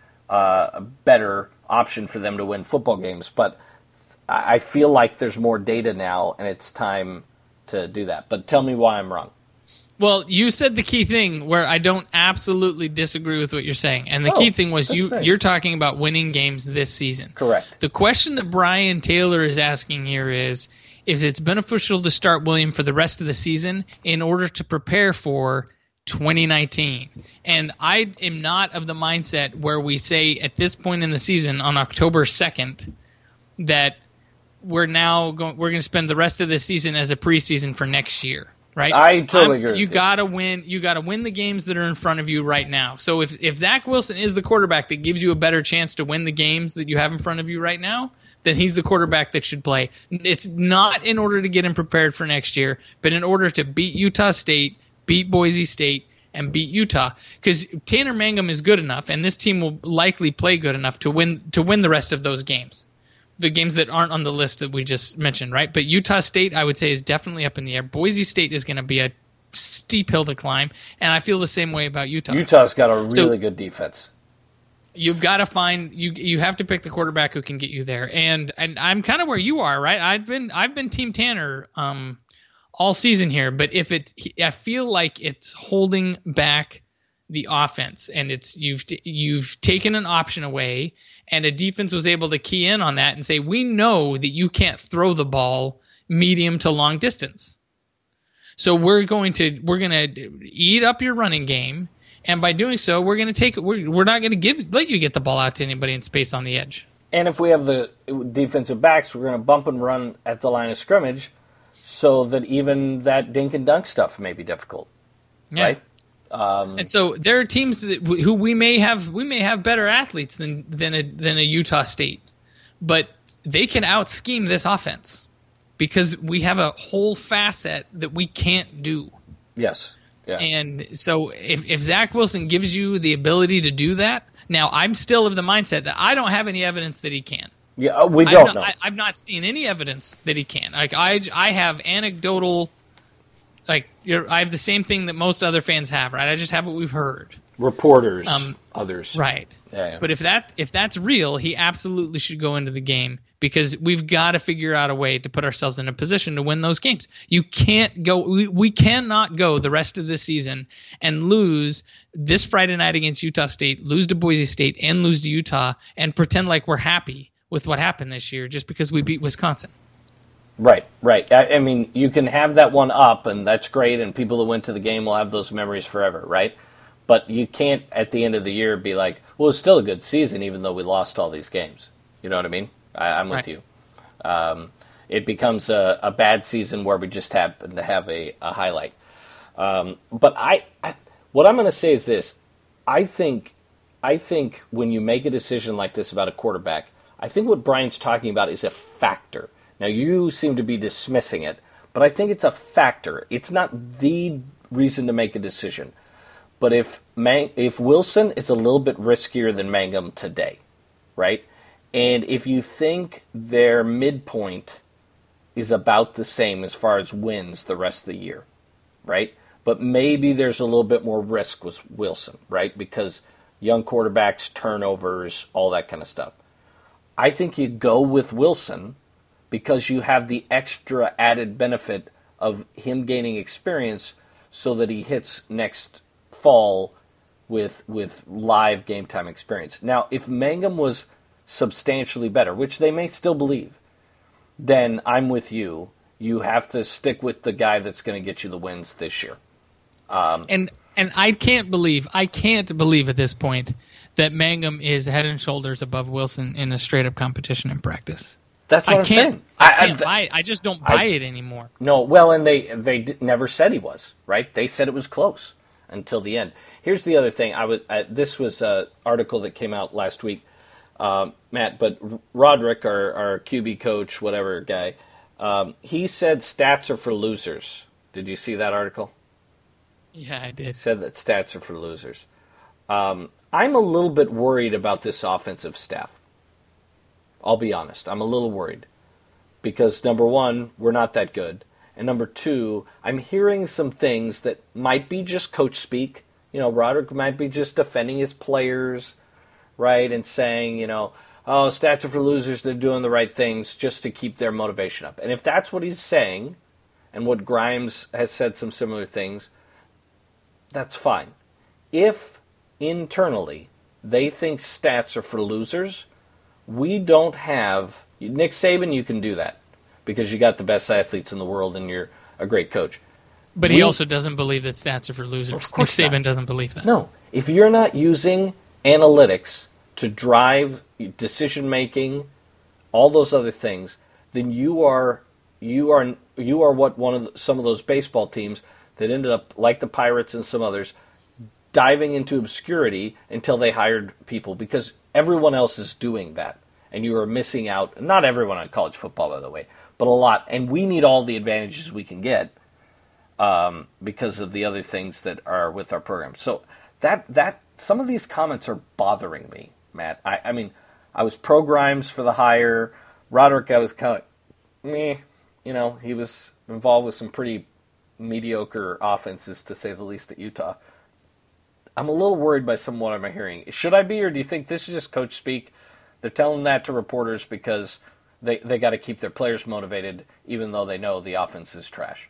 [SPEAKER 1] a better option for them to win football games. But I feel like there's more data now, and it's time to do that. But tell me why I'm wrong.
[SPEAKER 2] Well, you said the key thing where I don't absolutely disagree with what you're saying. And the key thing was you're talking about winning games this season.
[SPEAKER 1] Correct.
[SPEAKER 2] The question that Brian Taylor is asking here is it's beneficial to start William for the rest of the season in order to prepare for 2019. And I am not of the mindset where we say at this point in the season on October 2nd that we're going to spend the rest of the season as a preseason for next year. Right?
[SPEAKER 1] I totally agree with you.
[SPEAKER 2] You gotta win the games that are in front of you right now. So if Zach Wilson is the quarterback that gives you a better chance to win the games that you have in front of you right now, then he's the quarterback that should play. It's not in order to get him prepared for next year, but in order to beat Utah State, beat Boise State, and beat Utah. Because Tanner Mangum is good enough, and this team will likely play good enough to win the rest of those games. The games that aren't on the list that we just mentioned, right? But Utah State, I would say, is definitely up in the air. Boise State is going to be a steep hill to climb, and I feel the same way about Utah.
[SPEAKER 1] Utah's got a really good defense.
[SPEAKER 2] You've got to find you have to pick the quarterback who can get you there, and I'm kind of where you are, right? I've been Team Tanner all season here, but I feel like it's holding back the offense, and you've taken an option away. And a defense was able to key in on that and say, we know that you can't throw the ball medium to long distance. So we're going to eat up your running game, and by doing so, we're not going to let you get the ball out to anybody in space on the edge.
[SPEAKER 1] And if we have the defensive backs, we're going to bump and run at the line of scrimmage, so that even that dink and dunk stuff may be difficult, right?
[SPEAKER 2] And so there are teams who we may have better athletes than a Utah State, but they can out-scheme this offense because we have a whole facet that we can't do.
[SPEAKER 1] Yes. Yeah.
[SPEAKER 2] And so if Zach Wilson gives you the ability to do that, now I'm still of the mindset that I don't have any evidence that he can.
[SPEAKER 1] Yeah, we don't know.
[SPEAKER 2] I've not seen any evidence that he can. Like I have anecdotal. I have the same thing that most other fans have, right? I just have what we've heard.
[SPEAKER 1] Reporters, others.
[SPEAKER 2] Right.
[SPEAKER 1] Yeah.
[SPEAKER 2] But if that's real, he absolutely should go into the game, because we've got to figure out a way to put ourselves in a position to win those games. You can't go. We cannot go the rest of the season and lose this Friday night against Utah State, lose to Boise State, and lose to Utah, and pretend like we're happy with what happened this year just because we beat Wisconsin.
[SPEAKER 1] Right. I mean, you can have that one up, and that's great, and people who went to the game will have those memories forever, right? But you can't, at the end of the year, be like, well, it's still a good season, even though we lost all these games. You know what I mean? I'm with you. It becomes a bad season where we just happen to have a highlight. But what I'm going to say is this. I think when you make a decision like this about a quarterback, I think what Brian's talking about is a factor. Now, you seem to be dismissing it, but I think it's a factor. It's not the reason to make a decision. But if Wilson is a little bit riskier than Mangum today, right? And if you think their midpoint is about the same as far as wins the rest of the year, right? But maybe there's a little bit more risk with Wilson, right? Because young quarterbacks, turnovers, all that kind of stuff. I think you go with Wilson because you have the extra added benefit of him gaining experience so that he hits next fall with live game time experience. Now, if Mangum was substantially better, which they may still believe, then I'm with you. You have to stick with the guy that's going to get you the wins this year.
[SPEAKER 2] And I can't believe at this point that Mangum is head and shoulders above Wilson in a straight up competition in practice.
[SPEAKER 1] That's what I'm saying.
[SPEAKER 2] I just don't buy it anymore.
[SPEAKER 1] No, well, and they never said he was, right? They said it was close until the end. Here's the other thing. This was an article that came out last week, Matt, but Roderick, our QB coach, whatever guy, he said stats are for losers. Did you see that article?
[SPEAKER 2] Yeah, I did.
[SPEAKER 1] He said that stats are for losers. I'm a little bit worried about this offensive staff. I'll be honest. I'm a little worried because, number one, we're not that good. And number two, I'm hearing some things that might be just coach speak. You know, Roderick might be just defending his players, right, and saying, oh, stats are for losers, they're doing the right things just to keep their motivation up. And if that's what he's saying, and what Grimes has said some similar things, that's fine. If internally they think stats are for losers, we don't have Nick Saban. You can do that because you got the best athletes in the world and you're a great coach.
[SPEAKER 2] But he also doesn't believe that stats are for losers.
[SPEAKER 1] Of course
[SPEAKER 2] Nick Saban doesn't believe that.
[SPEAKER 1] No, if you're not using analytics to drive decision making, all those other things, then you are what some of those baseball teams that ended up like the Pirates and some others diving into obscurity until they hired people because everyone else is doing that, and you are missing out. Not everyone on college football, by the way, but a lot. And we need all the advantages we can get because of the other things that are with our program. So that some of these comments are bothering me, Matt. I mean, I was pro Grimes for the hire. Roderick, I was kind of meh. He was involved with some pretty mediocre offenses, to say the least, at Utah. I'm a little worried by some of what I'm hearing. Should I be, or do you think this is just coach speak? They're telling that to reporters because they got to keep their players motivated, even though they know the offense is trash.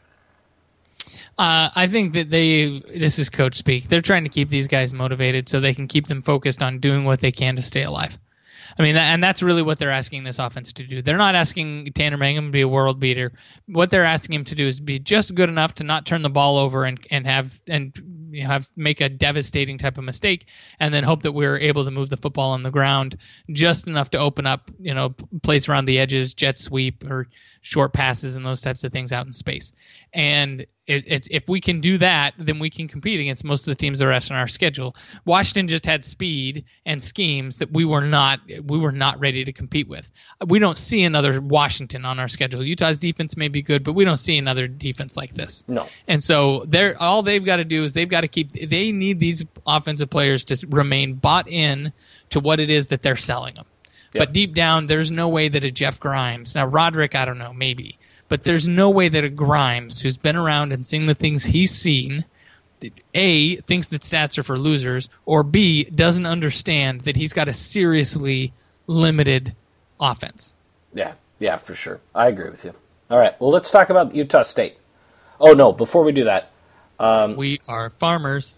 [SPEAKER 2] I think that this is coach speak. They're trying to keep these guys motivated so they can keep them focused on doing what they can to stay alive. I mean, and that's really what they're asking this offense to do. They're not asking Tanner Mangum to be a world beater. What they're asking him to do is be just good enough to not turn the ball over and make a devastating type of mistake, and then hope that we're able to move the football on the ground just enough to open up, plays around the edges, jet sweep or short passes and those types of things out in space. And if we can do that, then we can compete against most of the teams that are on our schedule. Washington just had speed and schemes that we were not ready to compete with. We don't see another Washington on our schedule. Utah's defense may be good, but we don't see another defense like this.
[SPEAKER 1] No.
[SPEAKER 2] And so all they've got to do is they need these offensive players to remain bought in to what it is that they're selling them. Yep. But deep down, there's no way that a Jeff Grimes, now Roderick, I don't know, maybe, but there's no way that a Grimes, who's been around and seen the things he's seen, A, thinks that stats are for losers, or B, doesn't understand that he's got a seriously limited offense.
[SPEAKER 1] Yeah, for sure. I agree with you. All right, well, let's talk about Utah State. Oh, no, before we do that.
[SPEAKER 2] We are farmers.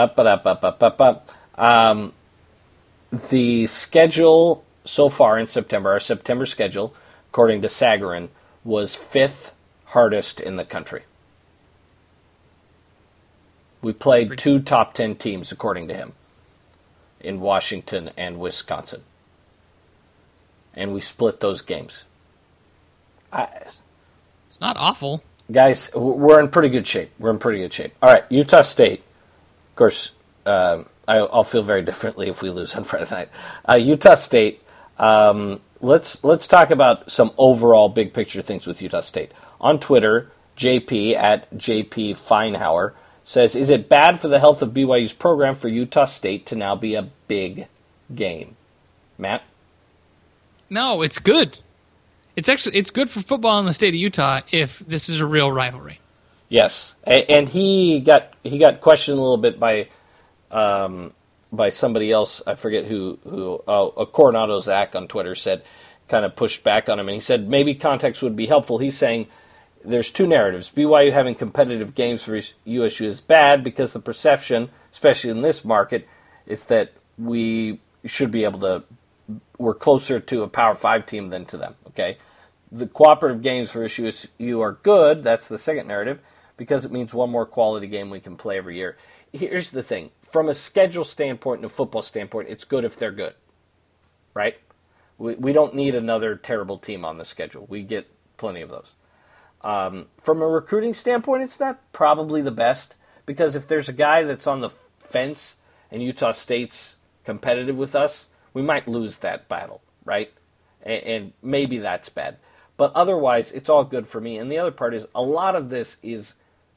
[SPEAKER 1] The schedule so far in September, our September schedule, according to Sagarin, was 5th hardest in the country. We played 2 top 10 teams, according to him, in Washington and Wisconsin. And we split those games.
[SPEAKER 2] It's not awful.
[SPEAKER 1] Guys, we're in pretty good shape. All right, Utah State. Of course, I'll feel very differently if we lose on Friday night. Utah State. Let's talk about some overall big picture things with Utah State. On Twitter, JP at JP Feinhauer says, "Is it bad for the health of BYU's program for Utah State to now be a big game?" Matt?
[SPEAKER 2] No, it's good. It's good for football in the state of Utah if this is a real rivalry.
[SPEAKER 1] Yes, and he got questioned a little bit by somebody else. I forget who. Coronado Zach on Twitter kind of pushed back on him, and he said maybe context would be helpful. He's saying there's 2 narratives. BYU having competitive games for USU is bad because the perception, especially in this market, is that we should be able to. We're closer to a Power 5 team than to them, okay? The cooperative games for USU are good, that's the second narrative, because it means one more quality game we can play every year. Here's the thing. From a schedule standpoint and a football standpoint, it's good if they're good, right? We don't need another terrible team on the schedule. We get plenty of those. From a recruiting standpoint, it's not probably the best, because if there's a guy that's on the fence and Utah State's competitive with us, we might lose that battle, right? And maybe that's bad. But otherwise, it's all good for me. And the other part is a lot of this is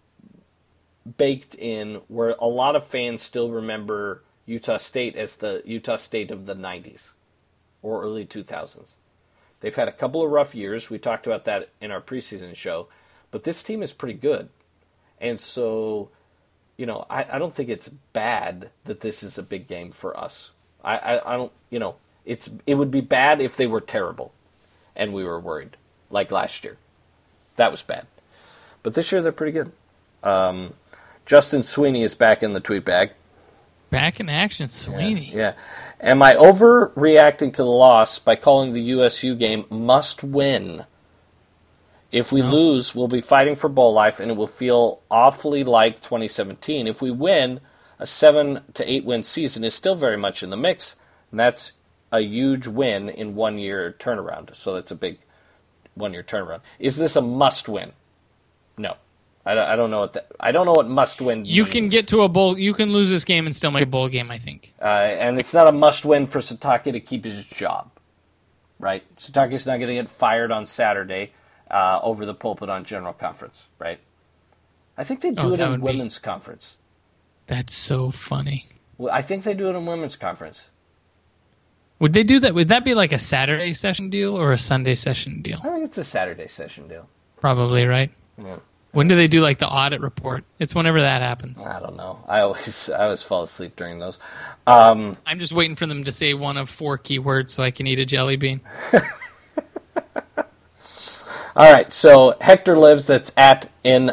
[SPEAKER 1] baked in where a lot of fans still remember Utah State as the Utah State of the 90s or early 2000s. They've had a couple of rough years. We talked about that in our preseason show. But this team is pretty good. And so, I don't think it's bad that this is a big game for us. I don't, it would be bad if they were terrible and we were worried, like last year. That was bad. But this year they're pretty good. Justin Sweeney is back in the tweet bag.
[SPEAKER 2] Back in action, Sweeney.
[SPEAKER 1] Yeah. Am I overreacting to the loss by calling the USU game must win? If we lose, we'll be fighting for bowl life, and it will feel awfully like 2017. If we win, a 7 to 8 win season is still very much in the mix, and that's a huge win in 1 year turnaround. So that's a big 1 year turnaround. Is this a must win? No, I don't know what that. I don't know what must win means.
[SPEAKER 2] You can get to a bowl. You can lose this game and still make a bowl game, I think.
[SPEAKER 1] And it's not a must win for Satake to keep his job, right? Satake's not going to get fired on Saturday over the pulpit on General Conference, right? I think they do it in women's conference.
[SPEAKER 2] That's so funny.
[SPEAKER 1] Well, I think they do it in women's conference.
[SPEAKER 2] Would they do that? Would that be like a Saturday session deal or a Sunday session deal?
[SPEAKER 1] I think it's a Saturday session deal.
[SPEAKER 2] Probably, right?
[SPEAKER 1] Yeah.
[SPEAKER 2] When do they do like the audit report? It's whenever that happens.
[SPEAKER 1] I don't know. I always fall asleep during those.
[SPEAKER 2] I'm just waiting for them to say one of 4 keywords so I can eat a jelly bean.
[SPEAKER 1] All right. So Hector Lives, that's at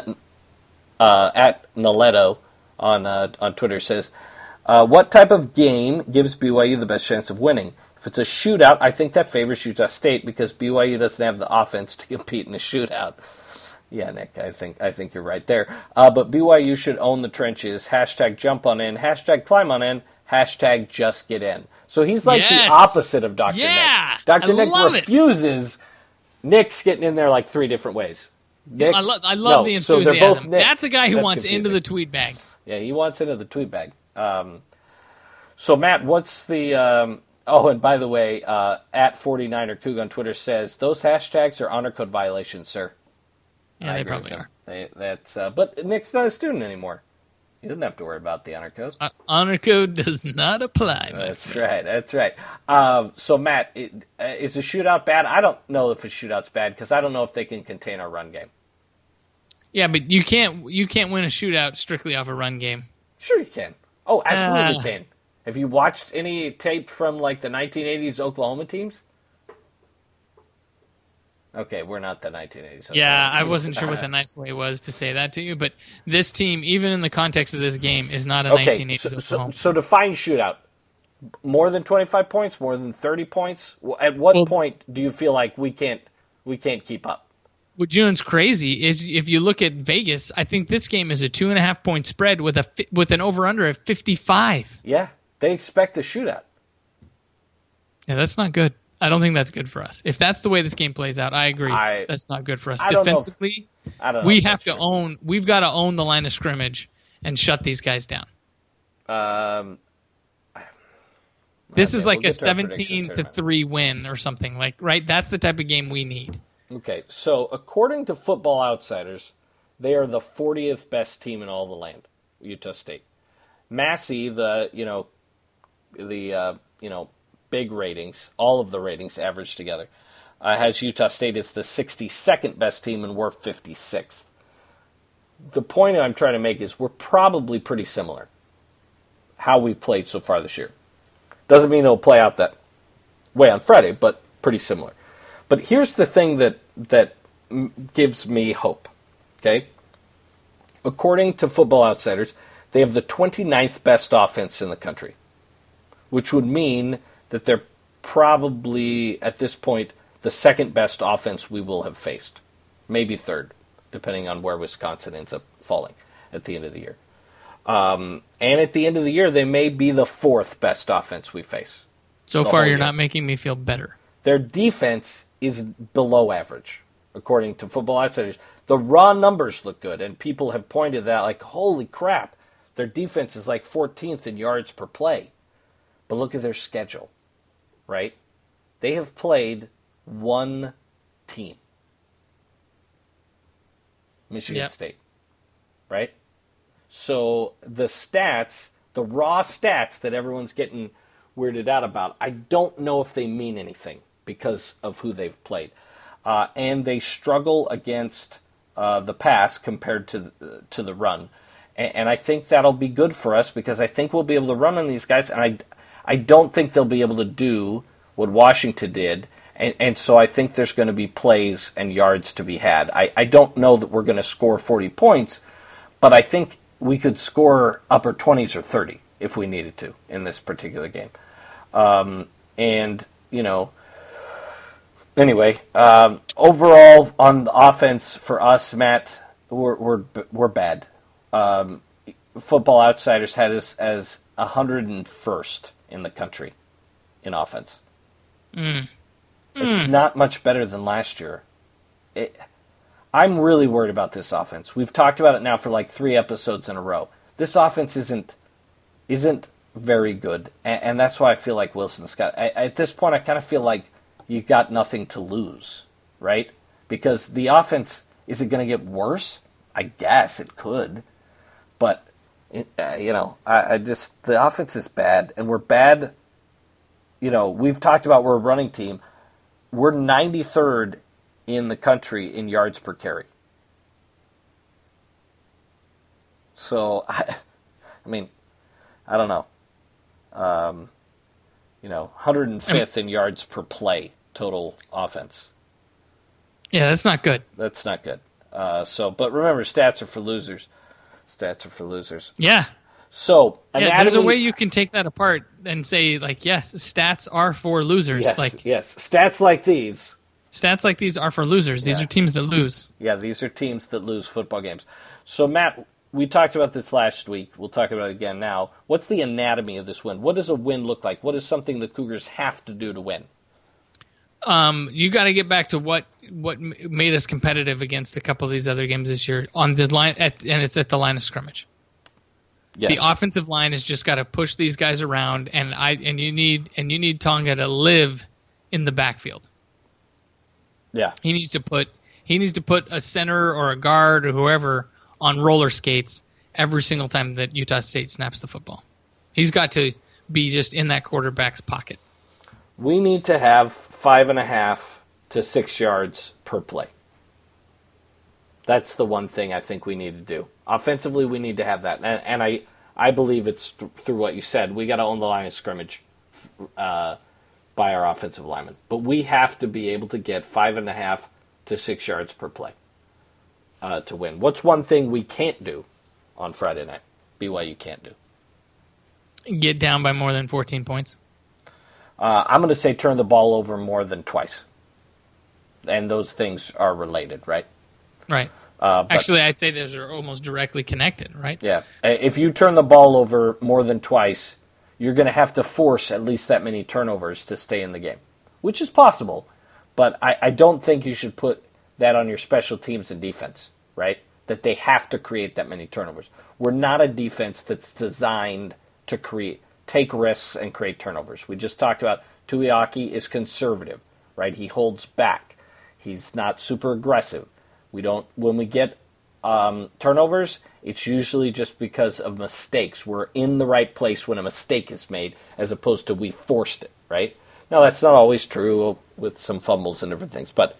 [SPEAKER 1] Noletto on Twitter, says, what type of game gives BYU the best chance of winning? If it's a shootout, I think that favors Utah State because BYU doesn't have the offense to compete in a shootout. Yeah, Nick, I think you're right there. But BYU should own the trenches. Hashtag jump on in. Hashtag climb on in. Hashtag just get in. So he's like the opposite of Dr. Nick. Dr. Nick refuses. Nick's getting in there like 3 different ways. Nick,
[SPEAKER 2] I love the enthusiasm.
[SPEAKER 1] So they're both Nick.
[SPEAKER 2] That's a guy who wants
[SPEAKER 1] confusing.
[SPEAKER 2] into the tweet bag.
[SPEAKER 1] Yeah, he wants into the tweet bag. So, Matt, what's the... oh, and by the way, at 49er Coug on Twitter says, those hashtags are honor code violations, sir.
[SPEAKER 2] Yeah, they probably are.
[SPEAKER 1] But Nick's not a student anymore. He doesn't have to worry about the honor code.
[SPEAKER 2] Honor code does not apply.
[SPEAKER 1] That's right. So, Matt, is a shootout bad? I don't know if a shootout's bad because I don't know if they can contain our run game.
[SPEAKER 2] Yeah, but you can't win a shootout strictly off a run game.
[SPEAKER 1] Sure you can. Oh, absolutely you can. Have you watched any tape from like the 1980s Oklahoma teams? Okay, we're not the 1980s.
[SPEAKER 2] Yeah, I wasn't sure what the nice way was to say that to you, but this team, even in the context of this game, is not a 1980s Oklahoma.
[SPEAKER 1] So define shootout. More than 25 points? More than 30 points? At what point do you feel like we can't keep up?
[SPEAKER 2] What June's crazy is if you look at Vegas, I think this game is a 2.5 point spread with an over under of 55.
[SPEAKER 1] Yeah, they expect a shootout.
[SPEAKER 2] Yeah, that's not good. I don't think that's good for us. If that's the way this game plays out, I agree. That's not good for us. Defensively, we've got to own the line of scrimmage and shut these guys down. This is like a 17-3 win or something, right? That's the type of game we need.
[SPEAKER 1] Okay, so according to Football Outsiders, they are the 40th best team in all the land, Utah State. Massey, the big ratings, all of the ratings averaged together, has Utah State as the 62nd best team, and we're 56th. The point I'm trying to make is we're probably pretty similar how we've played so far this year. Doesn't mean it'll play out that way on Friday, but pretty similar. But here's the thing that gives me hope, okay? According to Football Outsiders, they have the 29th best offense in the country, which would mean that they're probably, at this point, the second best offense we will have faced. Maybe third, depending on where Wisconsin ends up falling at the end of the year. And at the end of the year, they may be the fourth best offense we face.
[SPEAKER 2] So far, you're not making me feel better.
[SPEAKER 1] Their defense is below average, according to Football Outsiders. The raw numbers look good, and people have pointed that, like, holy crap, their defense is like 14th in yards per play. But look at their schedule, right? They have played one team, Michigan State, right? So the stats, the raw stats that everyone's getting weirded out about, I don't know if they mean anything because of who they've played. And they struggle against the pass compared to the run. And I think that'll be good for us because I think we'll be able to run on these guys. And I don't think they'll be able to do what Washington did. And so I think there's going to be plays and yards to be had. I don't know that we're going to score 40 points, but I think we could score upper 20s or 30 if we needed to in this particular game. Anyway, overall on the offense for us, Matt, we're bad. Football Outsiders had us as 101st in the country in offense. It's not much better than last year. I'm really worried about this offense. We've talked about it now for like 3 episodes in a row. This offense isn't very good, and that's why I feel like Wilson Scott. At this point, I kind of feel like you've got nothing to lose, right? Because the offense, is it going to get worse? I guess it could, but the offense is bad, and we're bad. We've talked about we're a running team. We're 93rd in the country in yards per carry. So, I don't know. 105th in yards per play total offense.
[SPEAKER 2] Yeah, that's not good.
[SPEAKER 1] That's not good. But remember, stats are for losers. Stats are for losers.
[SPEAKER 2] Yeah.
[SPEAKER 1] So,
[SPEAKER 2] there's a way you can take that apart and say, like, yes, stats are for losers.
[SPEAKER 1] Yes. Stats like these.
[SPEAKER 2] Stats like these are for losers. These are teams that lose.
[SPEAKER 1] Yeah, these are teams that lose football games. So, Matt, we talked about this last week. We'll talk about it again now. What's the anatomy of this win? What does a win look like? What is something the Cougars have to do to win?
[SPEAKER 2] You got to get back to what made us competitive against a couple of these other games this year on the line, and it's at the line of scrimmage. Yes. The offensive line has just got to push these guys around, and you need Tonga to live in the backfield.
[SPEAKER 1] Yeah,
[SPEAKER 2] he needs to put a center or a guard or whoever on roller skates every single time that Utah State snaps the football. He's got to be just in that quarterback's pocket.
[SPEAKER 1] We need to have 5.5 to 6 yards per play. That's the one thing I think we need to do. Offensively, we need to have that. And I believe it's through what you said. We got to own the line of scrimmage by our offensive linemen. But we have to be able to get 5.5 to 6 yards per play to win. What's one thing we can't do on Friday night? BYU can't do.
[SPEAKER 2] Get down by more than 14 points.
[SPEAKER 1] I'm going to say turn the ball over more than twice. And those things are related, right?
[SPEAKER 2] Right. Actually, I'd say those are almost directly connected, right?
[SPEAKER 1] Yeah. If you turn the ball over more than twice, you're going to have to force at least that many turnovers to stay in the game, which is possible. But I don't think you should put that on your special teams and defense, right? That they have to create that many turnovers. We're not a defense that's designed to take risks and create turnovers. We just talked about Tuiaki is conservative, right? He holds back. He's not super aggressive. When we get turnovers, it's usually just because of mistakes. We're in the right place when a mistake is made, as opposed to we forced it, right? Now, that's not always true with some fumbles and different things, but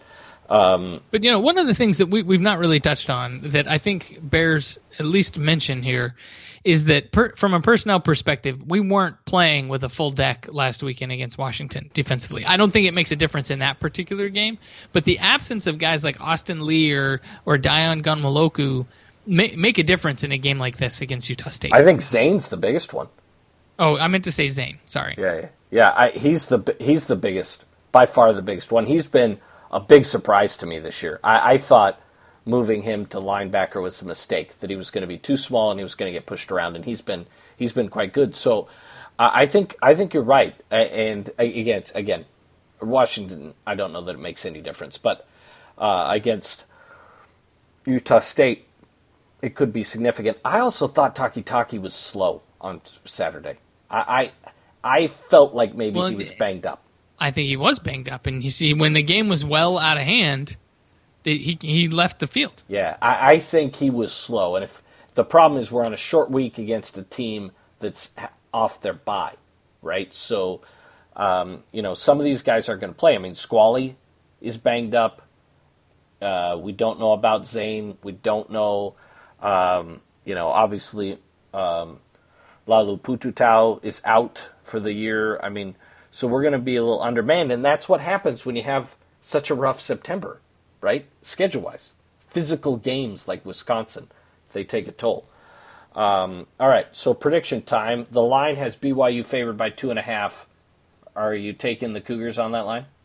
[SPEAKER 2] one of the things that we've not really touched on that I think bears at least mention here is that from a personnel perspective, we weren't playing with a full deck last weekend against Washington defensively. I don't think it makes a difference in that particular game, but the absence of guys like Austin Lee or Dayan Gunmaloku make a difference in a game like this against Utah State.
[SPEAKER 1] I think Zane's the biggest one.
[SPEAKER 2] Oh, I meant to say Zane. Sorry.
[SPEAKER 1] Yeah. He's the biggest, by far the biggest one. He's been a big surprise to me this year. I thought moving him to linebacker was a mistake, that he was going to be too small and he was going to get pushed around, and he's been quite good. So I think you're right. And again, Washington, I don't know that it makes any difference, but against Utah State, it could be significant. I also thought Taki was slow on Saturday. I felt like maybe he was banged up.
[SPEAKER 2] I think he was banged up, and you see, when the game was well out of hand, he left the field.
[SPEAKER 1] Yeah, I think he was slow, and if the problem is we're on a short week against a team that's off their bye, right? So, some of these guys aren't going to play. I mean, Squally is banged up. We don't know about Zane. We don't know, obviously, Lalu Pututau is out for the year. I mean, so we're going to be a little undermanned, and that's what happens when you have such a rough September, right? Schedule-wise. Physical games like Wisconsin, they take a toll. All right, so prediction time. The line has BYU favored by 2.5. Are you taking the Cougars on that line?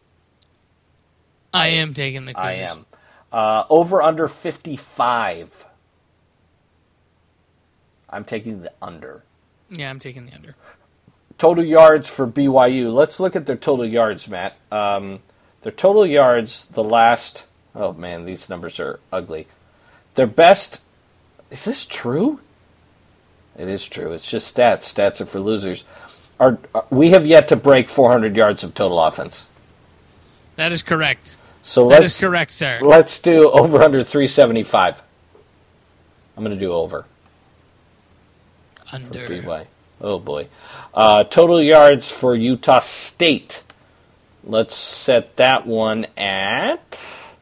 [SPEAKER 2] I am taking the Cougars.
[SPEAKER 1] I am. Over under 55. I'm taking the under.
[SPEAKER 2] Yeah, I'm taking the under.
[SPEAKER 1] Total yards for BYU. Let's look at their total yards, Matt. Their total yards, the last... Oh, man, these numbers are ugly. Their best... Is this true? It is true. It's just stats. Stats are for losers. We have yet to break 400 yards of total offense.
[SPEAKER 2] That is correct.
[SPEAKER 1] So
[SPEAKER 2] that is correct, sir.
[SPEAKER 1] Let's do over under 375. I'm going to do over.
[SPEAKER 2] Under.
[SPEAKER 1] For BYU. Oh, boy. Total yards for Utah State. Let's set that one at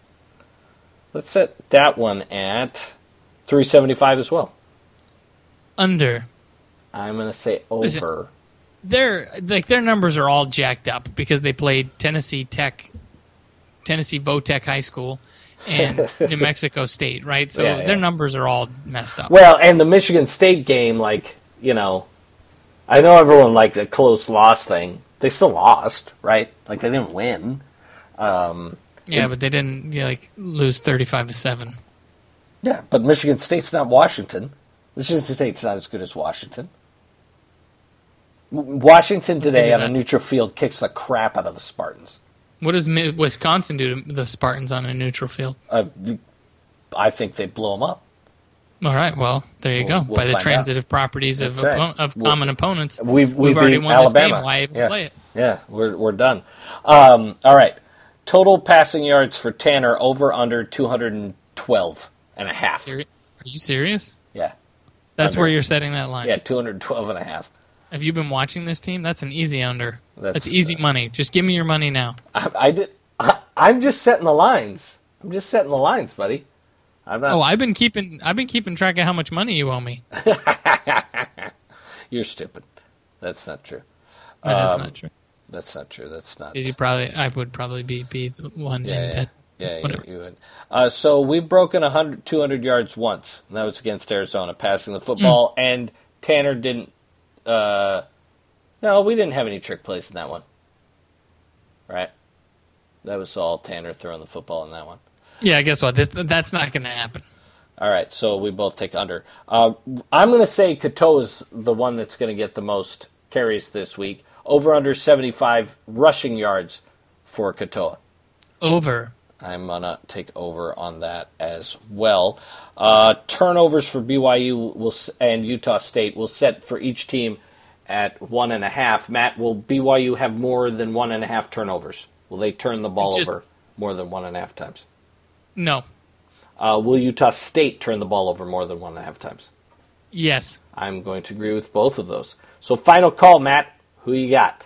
[SPEAKER 1] 375 as well.
[SPEAKER 2] Under.
[SPEAKER 1] I'm going to say over.
[SPEAKER 2] Their numbers are all jacked up because they played Tennessee Votech High School and New Mexico State, right? So their numbers are all messed up.
[SPEAKER 1] Well, and the Michigan State game, I know everyone liked a close loss thing. They still lost, right? They didn't win.
[SPEAKER 2] But they didn't lose 35-7.
[SPEAKER 1] Yeah, but Michigan State's not Washington. Michigan State's not as good as Washington. Washington today on a neutral field kicks the crap out of the Spartans.
[SPEAKER 2] What does Wisconsin do to the Spartans on a neutral field?
[SPEAKER 1] I think they blow them up.
[SPEAKER 2] All right, well, there you go. By the transitive properties of common opponents,
[SPEAKER 1] we've
[SPEAKER 2] already won
[SPEAKER 1] Alabama.
[SPEAKER 2] This game. Why even play it?
[SPEAKER 1] Yeah, we're done. All right, total passing yards for Tanner over under 212 and a half.
[SPEAKER 2] Are you serious?
[SPEAKER 1] Yeah.
[SPEAKER 2] That's where you're setting that line.
[SPEAKER 1] Yeah, 212 and a half.
[SPEAKER 2] Have you been watching this team? That's an easy under. That's easy money. Just give me your money now.
[SPEAKER 1] I'm just setting the lines. I'm just setting the lines, buddy. I'm not.
[SPEAKER 2] Oh, I've been keeping track of how much money you owe me.
[SPEAKER 1] You're stupid. That's not true.
[SPEAKER 2] That's not true.
[SPEAKER 1] That's not true. That's not.
[SPEAKER 2] I would probably be the one in that.
[SPEAKER 1] Yeah,
[SPEAKER 2] whatever.
[SPEAKER 1] you would. So we've broken 200 yards once. And that was against Arizona, passing the football. And Tanner didn't. No, we didn't have any trick plays in that one. Right? That was all Tanner throwing the football in that one.
[SPEAKER 2] Yeah, guess what? That's not going to happen.
[SPEAKER 1] All right, so we both take under. I'm going to say Cateau is the one that's going to get the most carries this week. Over under 75 rushing yards for Cateau.
[SPEAKER 2] Over.
[SPEAKER 1] I'm going to take over on that as well. Turnovers for BYU and Utah State will set for each team at 1.5. Matt, will BYU have more than 1.5 turnovers? Will they turn the ball over more than 1.5 times?
[SPEAKER 2] No.
[SPEAKER 1] Will Utah State turn the ball over more than 1.5 times?
[SPEAKER 2] Yes.
[SPEAKER 1] I'm going to agree with both of those. So final call, Matt. Who you got?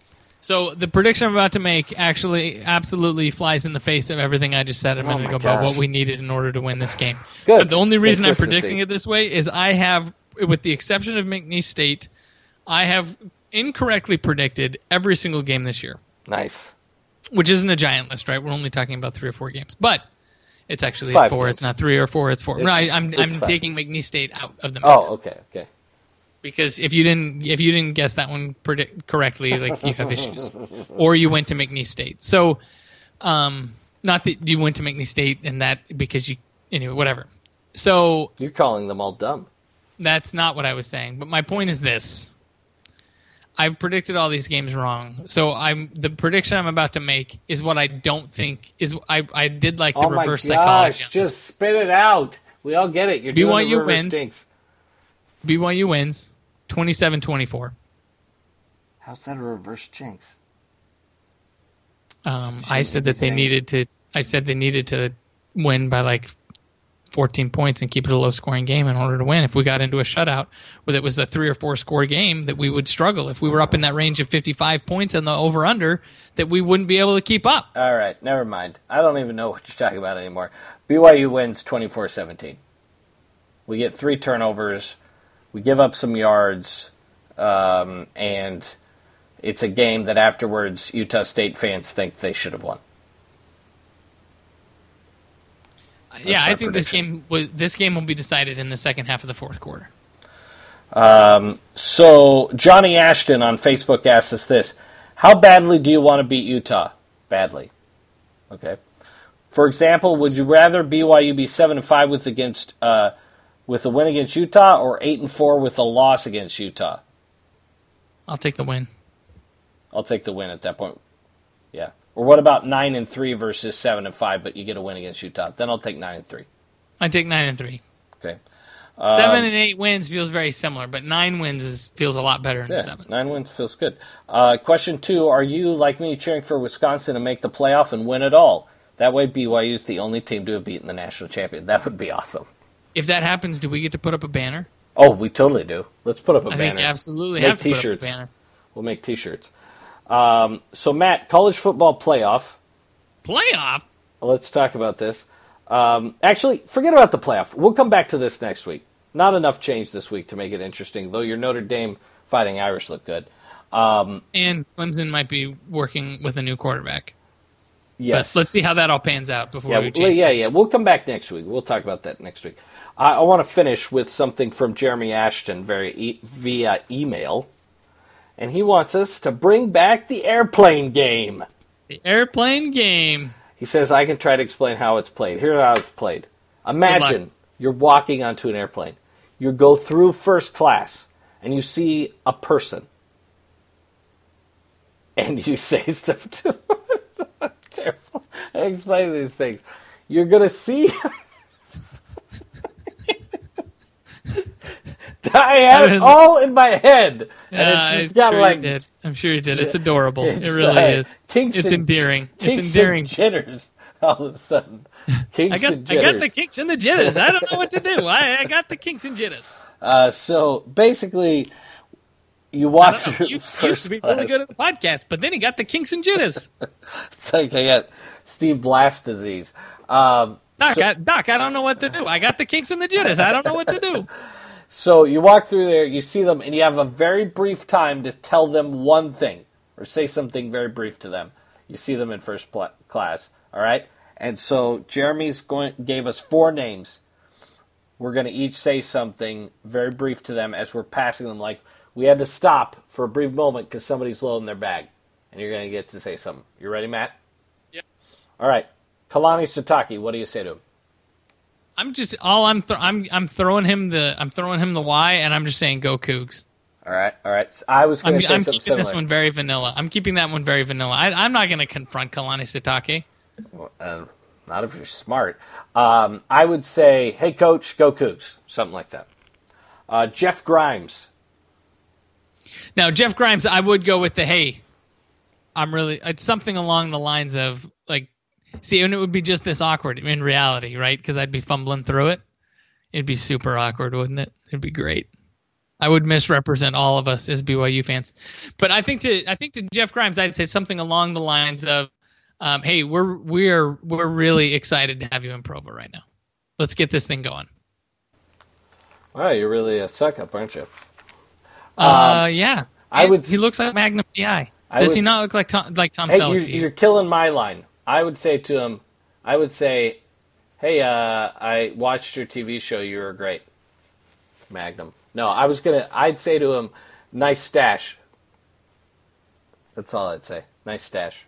[SPEAKER 2] So the prediction I'm about to make actually absolutely flies in the face of everything I just said a minute ago about what we needed in order to win this game.
[SPEAKER 1] Good.
[SPEAKER 2] But the only reason I'm predicting it this way is I have, with the exception of McNeese State, I have incorrectly predicted every single game this year.
[SPEAKER 1] Nice.
[SPEAKER 2] Which isn't a giant list, right? We're only talking about 3 or 4 games. But it's 4.
[SPEAKER 1] Games.
[SPEAKER 2] It's not 3 or 4. It's 4. I'm taking McNeese State out of the mix.
[SPEAKER 1] Oh, okay.
[SPEAKER 2] Because if you didn't guess that one correctly, like you have issues, or you went to McNeese State. So, not that you went to McNeese State and that because anyway, whatever. So
[SPEAKER 1] you're calling them all dumb.
[SPEAKER 2] That's not what I was saying. But my point is this: I've predicted all these games wrong. So the prediction I'm about to make is what I don't think is. I did like the reverse psychology.
[SPEAKER 1] Just spit it out. We all get it. You're doing the reverse jinx.
[SPEAKER 2] BYU wins 27-24.
[SPEAKER 1] How's that a reverse jinx?
[SPEAKER 2] I said that they needed to win by like 14 points and keep it a low-scoring game in order to win. If we got into a shutout where it was a 3 or 4 score game, that we would struggle. If we were up in that range of 55 points and the over-under, that we wouldn't be able to keep up.
[SPEAKER 1] All right, never mind. I don't even know what you're talking about anymore. BYU wins 24-17. We get 3 turnovers. We give up some yards, and it's a game that afterwards Utah State fans think they should have won.
[SPEAKER 2] Yeah, I think this game will be decided in the second half of the fourth quarter.
[SPEAKER 1] So Johnny Ashton on Facebook asks us this: how badly do you want to beat Utah? Badly. Okay. For example, would you rather BYU be 7-5 with a win against Utah, or 8-4 with a loss against Utah?
[SPEAKER 2] I'll take the win.
[SPEAKER 1] I'll take the win at that point. Yeah. Or what about 9-3 versus 7-5, but you get a win against Utah? Then I'll take 9-3.
[SPEAKER 2] I take 9-3.
[SPEAKER 1] Okay.
[SPEAKER 2] 7 and 8 wins feels very similar, but 9 wins feels a lot better than 7.
[SPEAKER 1] 9 wins feels good. Question 2: are you, like me, cheering for Wisconsin to make the playoff and win it all? That way BYU is the only team to have beaten the national champion. That would be awesome.
[SPEAKER 2] If that happens, do we get to put up a banner?
[SPEAKER 1] Oh, we totally do. Let's put up a banner.
[SPEAKER 2] I think you absolutely have to put up a banner.
[SPEAKER 1] We'll make T-shirts. So, Matt, college football playoff.
[SPEAKER 2] Playoff?
[SPEAKER 1] Let's talk about this. Actually, forget about the playoff. We'll come back to this next week. Not enough change this week to make it interesting, though your Notre Dame Fighting Irish look good.
[SPEAKER 2] And Clemson might be working with a new quarterback.
[SPEAKER 1] Yes.
[SPEAKER 2] But let's see how that all pans out before we change.
[SPEAKER 1] Yeah. We'll come back next week. We'll talk about that next week. I want to finish with something from Jeremy Ashton via email. And he wants us to bring back the airplane game.
[SPEAKER 2] The airplane game.
[SPEAKER 1] He says, I can try to explain how it's played. Here's how it's played. Imagine you're walking onto an airplane. You go through first class, and you see a person. And you say stuff to them. Terrible. I explain these things. You're going to see... I had it all in my head. And it's just got
[SPEAKER 2] I'm sure you did. It's adorable. It really is. It's endearing.
[SPEAKER 1] Kinks and jitters all of a sudden. Kinks and jitters.
[SPEAKER 2] I got the kinks and the jitters. I don't know what to do. I got the kinks and jitters.
[SPEAKER 1] So basically, you watch through
[SPEAKER 2] you used to be really good at the podcast, but then he got the kinks and jitters.
[SPEAKER 1] It's like I got Steve Blast disease.
[SPEAKER 2] Doc, I don't know what to do. I got the kinks and the jitters. I don't know what to do.
[SPEAKER 1] So you walk through there, you see them, and you have a very brief time to tell them one thing or say something very brief to them. You see them in first class, all right? And so Jeremy's gave us 4 names. We're going to each say something very brief to them as we're passing them. Like, we had to stop for a brief moment because somebody's loading their bag. And you're going to get to say something. You ready, Matt?
[SPEAKER 2] Yep.
[SPEAKER 1] All right. Kalani Sitake, what do you say to him?
[SPEAKER 2] I'm throwing him the Y, and I'm just saying go Cougs.
[SPEAKER 1] All right. I was going to say something similar.
[SPEAKER 2] I'm keeping this one very vanilla. I'm keeping that one very vanilla. I'm not going to confront Kalani Sitake.
[SPEAKER 1] Not if you're smart. I would say, hey, coach, go Cougs. Something like that. Jeff Grimes.
[SPEAKER 2] Now, Jeff Grimes, I would go with the, hey, it's something along the lines of, like, see, and it would be just this awkward in reality, right? Because I'd be fumbling through it. It'd be super awkward, wouldn't it? It'd be great. I would misrepresent all of us as BYU fans. But I think to Jeff Grimes, I'd say something along the lines of, hey, we're really excited to have you in Provo right now. Let's get this thing going.
[SPEAKER 1] Wow, you're really a suck-up, aren't you?
[SPEAKER 2] Yeah. He looks like Magnum PI. Does he not look like Tom Selleck?
[SPEAKER 1] You're killing my line. I would say to him, hey, I watched your TV show. You were great. Magnum. No, I'd say to him, nice stash. That's all I'd say. Nice stash.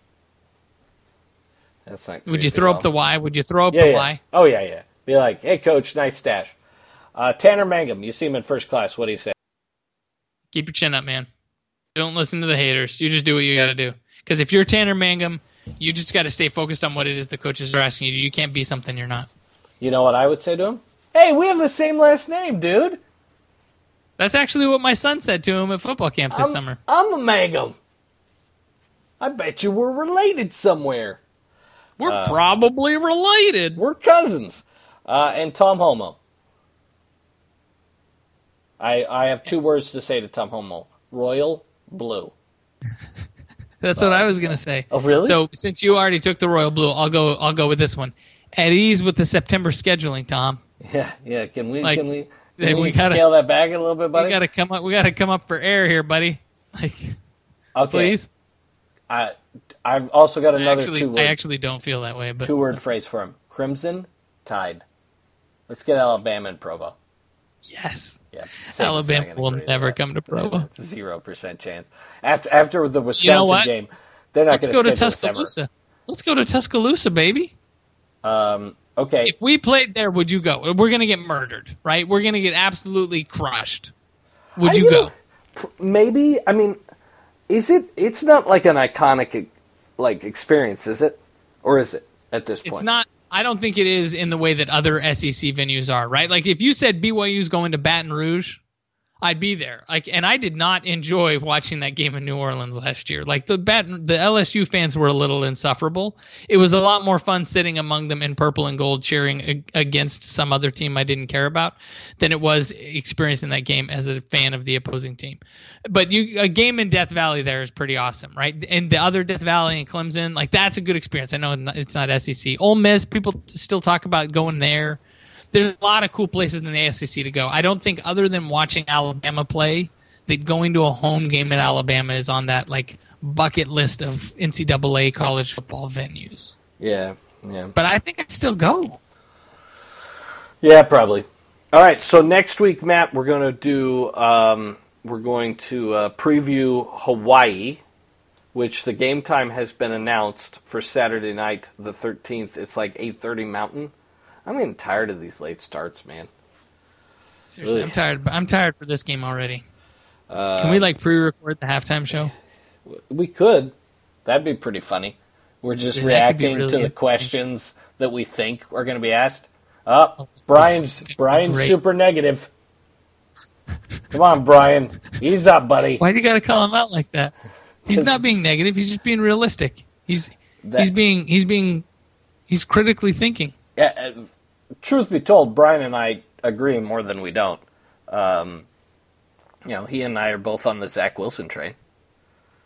[SPEAKER 1] That's not.
[SPEAKER 2] Would you throw up the Y? Would you throw up the Y?
[SPEAKER 1] Oh, yeah. Be like, hey, coach, nice stash. Tanner Mangum, you see him in first class. What do you say?
[SPEAKER 2] Keep your chin up, man. Don't listen to the haters. You just do what you got to do. Because if you're Tanner Mangum, you just got to stay focused on what it is the coaches are asking you to do. You can't be something you're not.
[SPEAKER 1] You know what I would say to him? Hey, we have the same last name, dude.
[SPEAKER 2] That's actually what my son said to him at football camp this summer.
[SPEAKER 1] I'm a Mangum. I bet you we're related somewhere.
[SPEAKER 2] We're probably related.
[SPEAKER 1] We're cousins. And Tom Homo. I have 2 words to say to Tom Homo. Royal Blue.
[SPEAKER 2] That's what I was going to say.
[SPEAKER 1] Oh, really?
[SPEAKER 2] So since you already took the Royal Blue, I'll go with this one. At ease with the September scheduling, Tom.
[SPEAKER 1] Yeah. Can we
[SPEAKER 2] gotta
[SPEAKER 1] scale that back a little bit, buddy?
[SPEAKER 2] We got to come up for air here, buddy. Like,
[SPEAKER 1] okay.
[SPEAKER 2] Please.
[SPEAKER 1] I've also got another 2-word.
[SPEAKER 2] I actually don't feel that way, but
[SPEAKER 1] 2-word phrase for him: Crimson Tide. Let's get Alabama and Provo.
[SPEAKER 2] Yes.
[SPEAKER 1] Yeah.
[SPEAKER 2] Alabama will never come to Provo.
[SPEAKER 1] 0% chance. After the Wisconsin game, they're not going to
[SPEAKER 2] Let's go to Tuscaloosa. Let's go to Tuscaloosa, baby.
[SPEAKER 1] Okay.
[SPEAKER 2] If we played there, would you go? We're going to get murdered, right? We're going to get absolutely crushed. Would you go?
[SPEAKER 1] Maybe. I mean, is it? It's not like an iconic experience, is it? Or is it at this point?
[SPEAKER 2] It's not. I don't think it is in the way that other SEC venues are, right? Like if you said BYU's going to Baton Rouge, I'd be there. And I did not enjoy watching that game in New Orleans last year. Like the LSU fans were a little insufferable. It was a lot more fun sitting among them in purple and gold cheering against some other team I didn't care about than it was experiencing that game as a fan of the opposing team. But a game in Death Valley there is pretty awesome, right? And the other Death Valley and Clemson, like that's a good experience. I know it's not SEC. Ole Miss, people still talk about going there. There's a lot of cool places in the SEC to go. I don't think other than watching Alabama play, that going to a home game in Alabama is on that like bucket list of NCAA college football venues.
[SPEAKER 1] Yeah.
[SPEAKER 2] But I think I'd still go.
[SPEAKER 1] Yeah, probably. All right, so next week, Matt, we're going to preview Hawaii, which the game time has been announced for Saturday night, the 13th. It's like 8:30 Mountain. I'm getting tired of these late starts, man.
[SPEAKER 2] Seriously, really. I'm tired for this game already. Can we pre-record the halftime show?
[SPEAKER 1] We could. That'd be pretty funny. We're just reacting to the questions that we think are going to be asked. Brian's super negative. Come on, Brian. Ease up, buddy.
[SPEAKER 2] Why do you got to call him out like that? He's not being negative. He's just being realistic. He's critically thinking.
[SPEAKER 1] Yeah, truth be told, Brian and I agree more than we don't. He and I are both on the Zach Wilson train.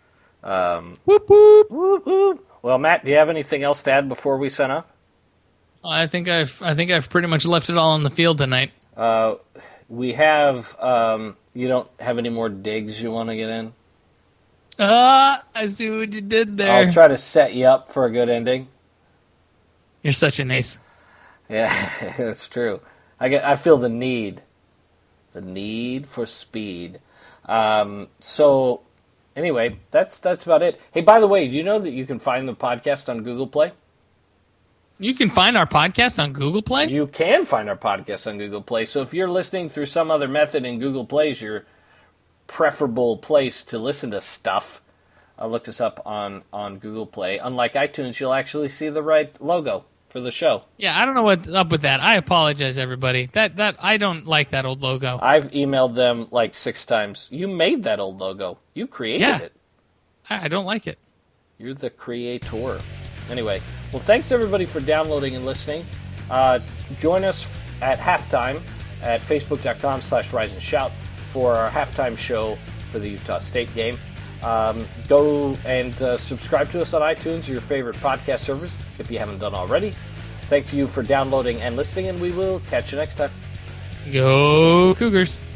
[SPEAKER 2] Whoop, whoop.
[SPEAKER 1] Whoop, whoop. Well, Matt, do you have anything else to add before we sign off?
[SPEAKER 2] I think I've pretty much left it all on the field tonight.
[SPEAKER 1] We have. You don't have any more digs you want to get in?
[SPEAKER 2] I see what you did there.
[SPEAKER 1] I'll try to set you up for a good ending.
[SPEAKER 2] You're such an ace.
[SPEAKER 1] Yeah, that's true. I feel the need for speed. So anyway, that's about it. Hey, by the way, do you know that you can find the podcast on Google Play?
[SPEAKER 2] You can find our podcast on Google Play?
[SPEAKER 1] You can find our podcast on Google Play. So if you're listening through some other method and Google Play is your preferable place to listen to stuff, look us up on Google Play. Unlike iTunes, you'll actually see the right logo for the show.
[SPEAKER 2] Yeah, I don't know what's up with that. I apologize, everybody. That I don't like that old logo.
[SPEAKER 1] I've emailed them like 6 times. You made that old logo. You created it.
[SPEAKER 2] I don't like it.
[SPEAKER 1] You're the creator. Anyway, well, thanks everybody for downloading and listening. Join us at halftime at facebook.com/riseandshout for our halftime show for the Utah State game. Go and subscribe to us on iTunes or your favorite podcast service if you haven't done already. Thank you for downloading and listening, and we will catch you next time.
[SPEAKER 2] Go Cougars.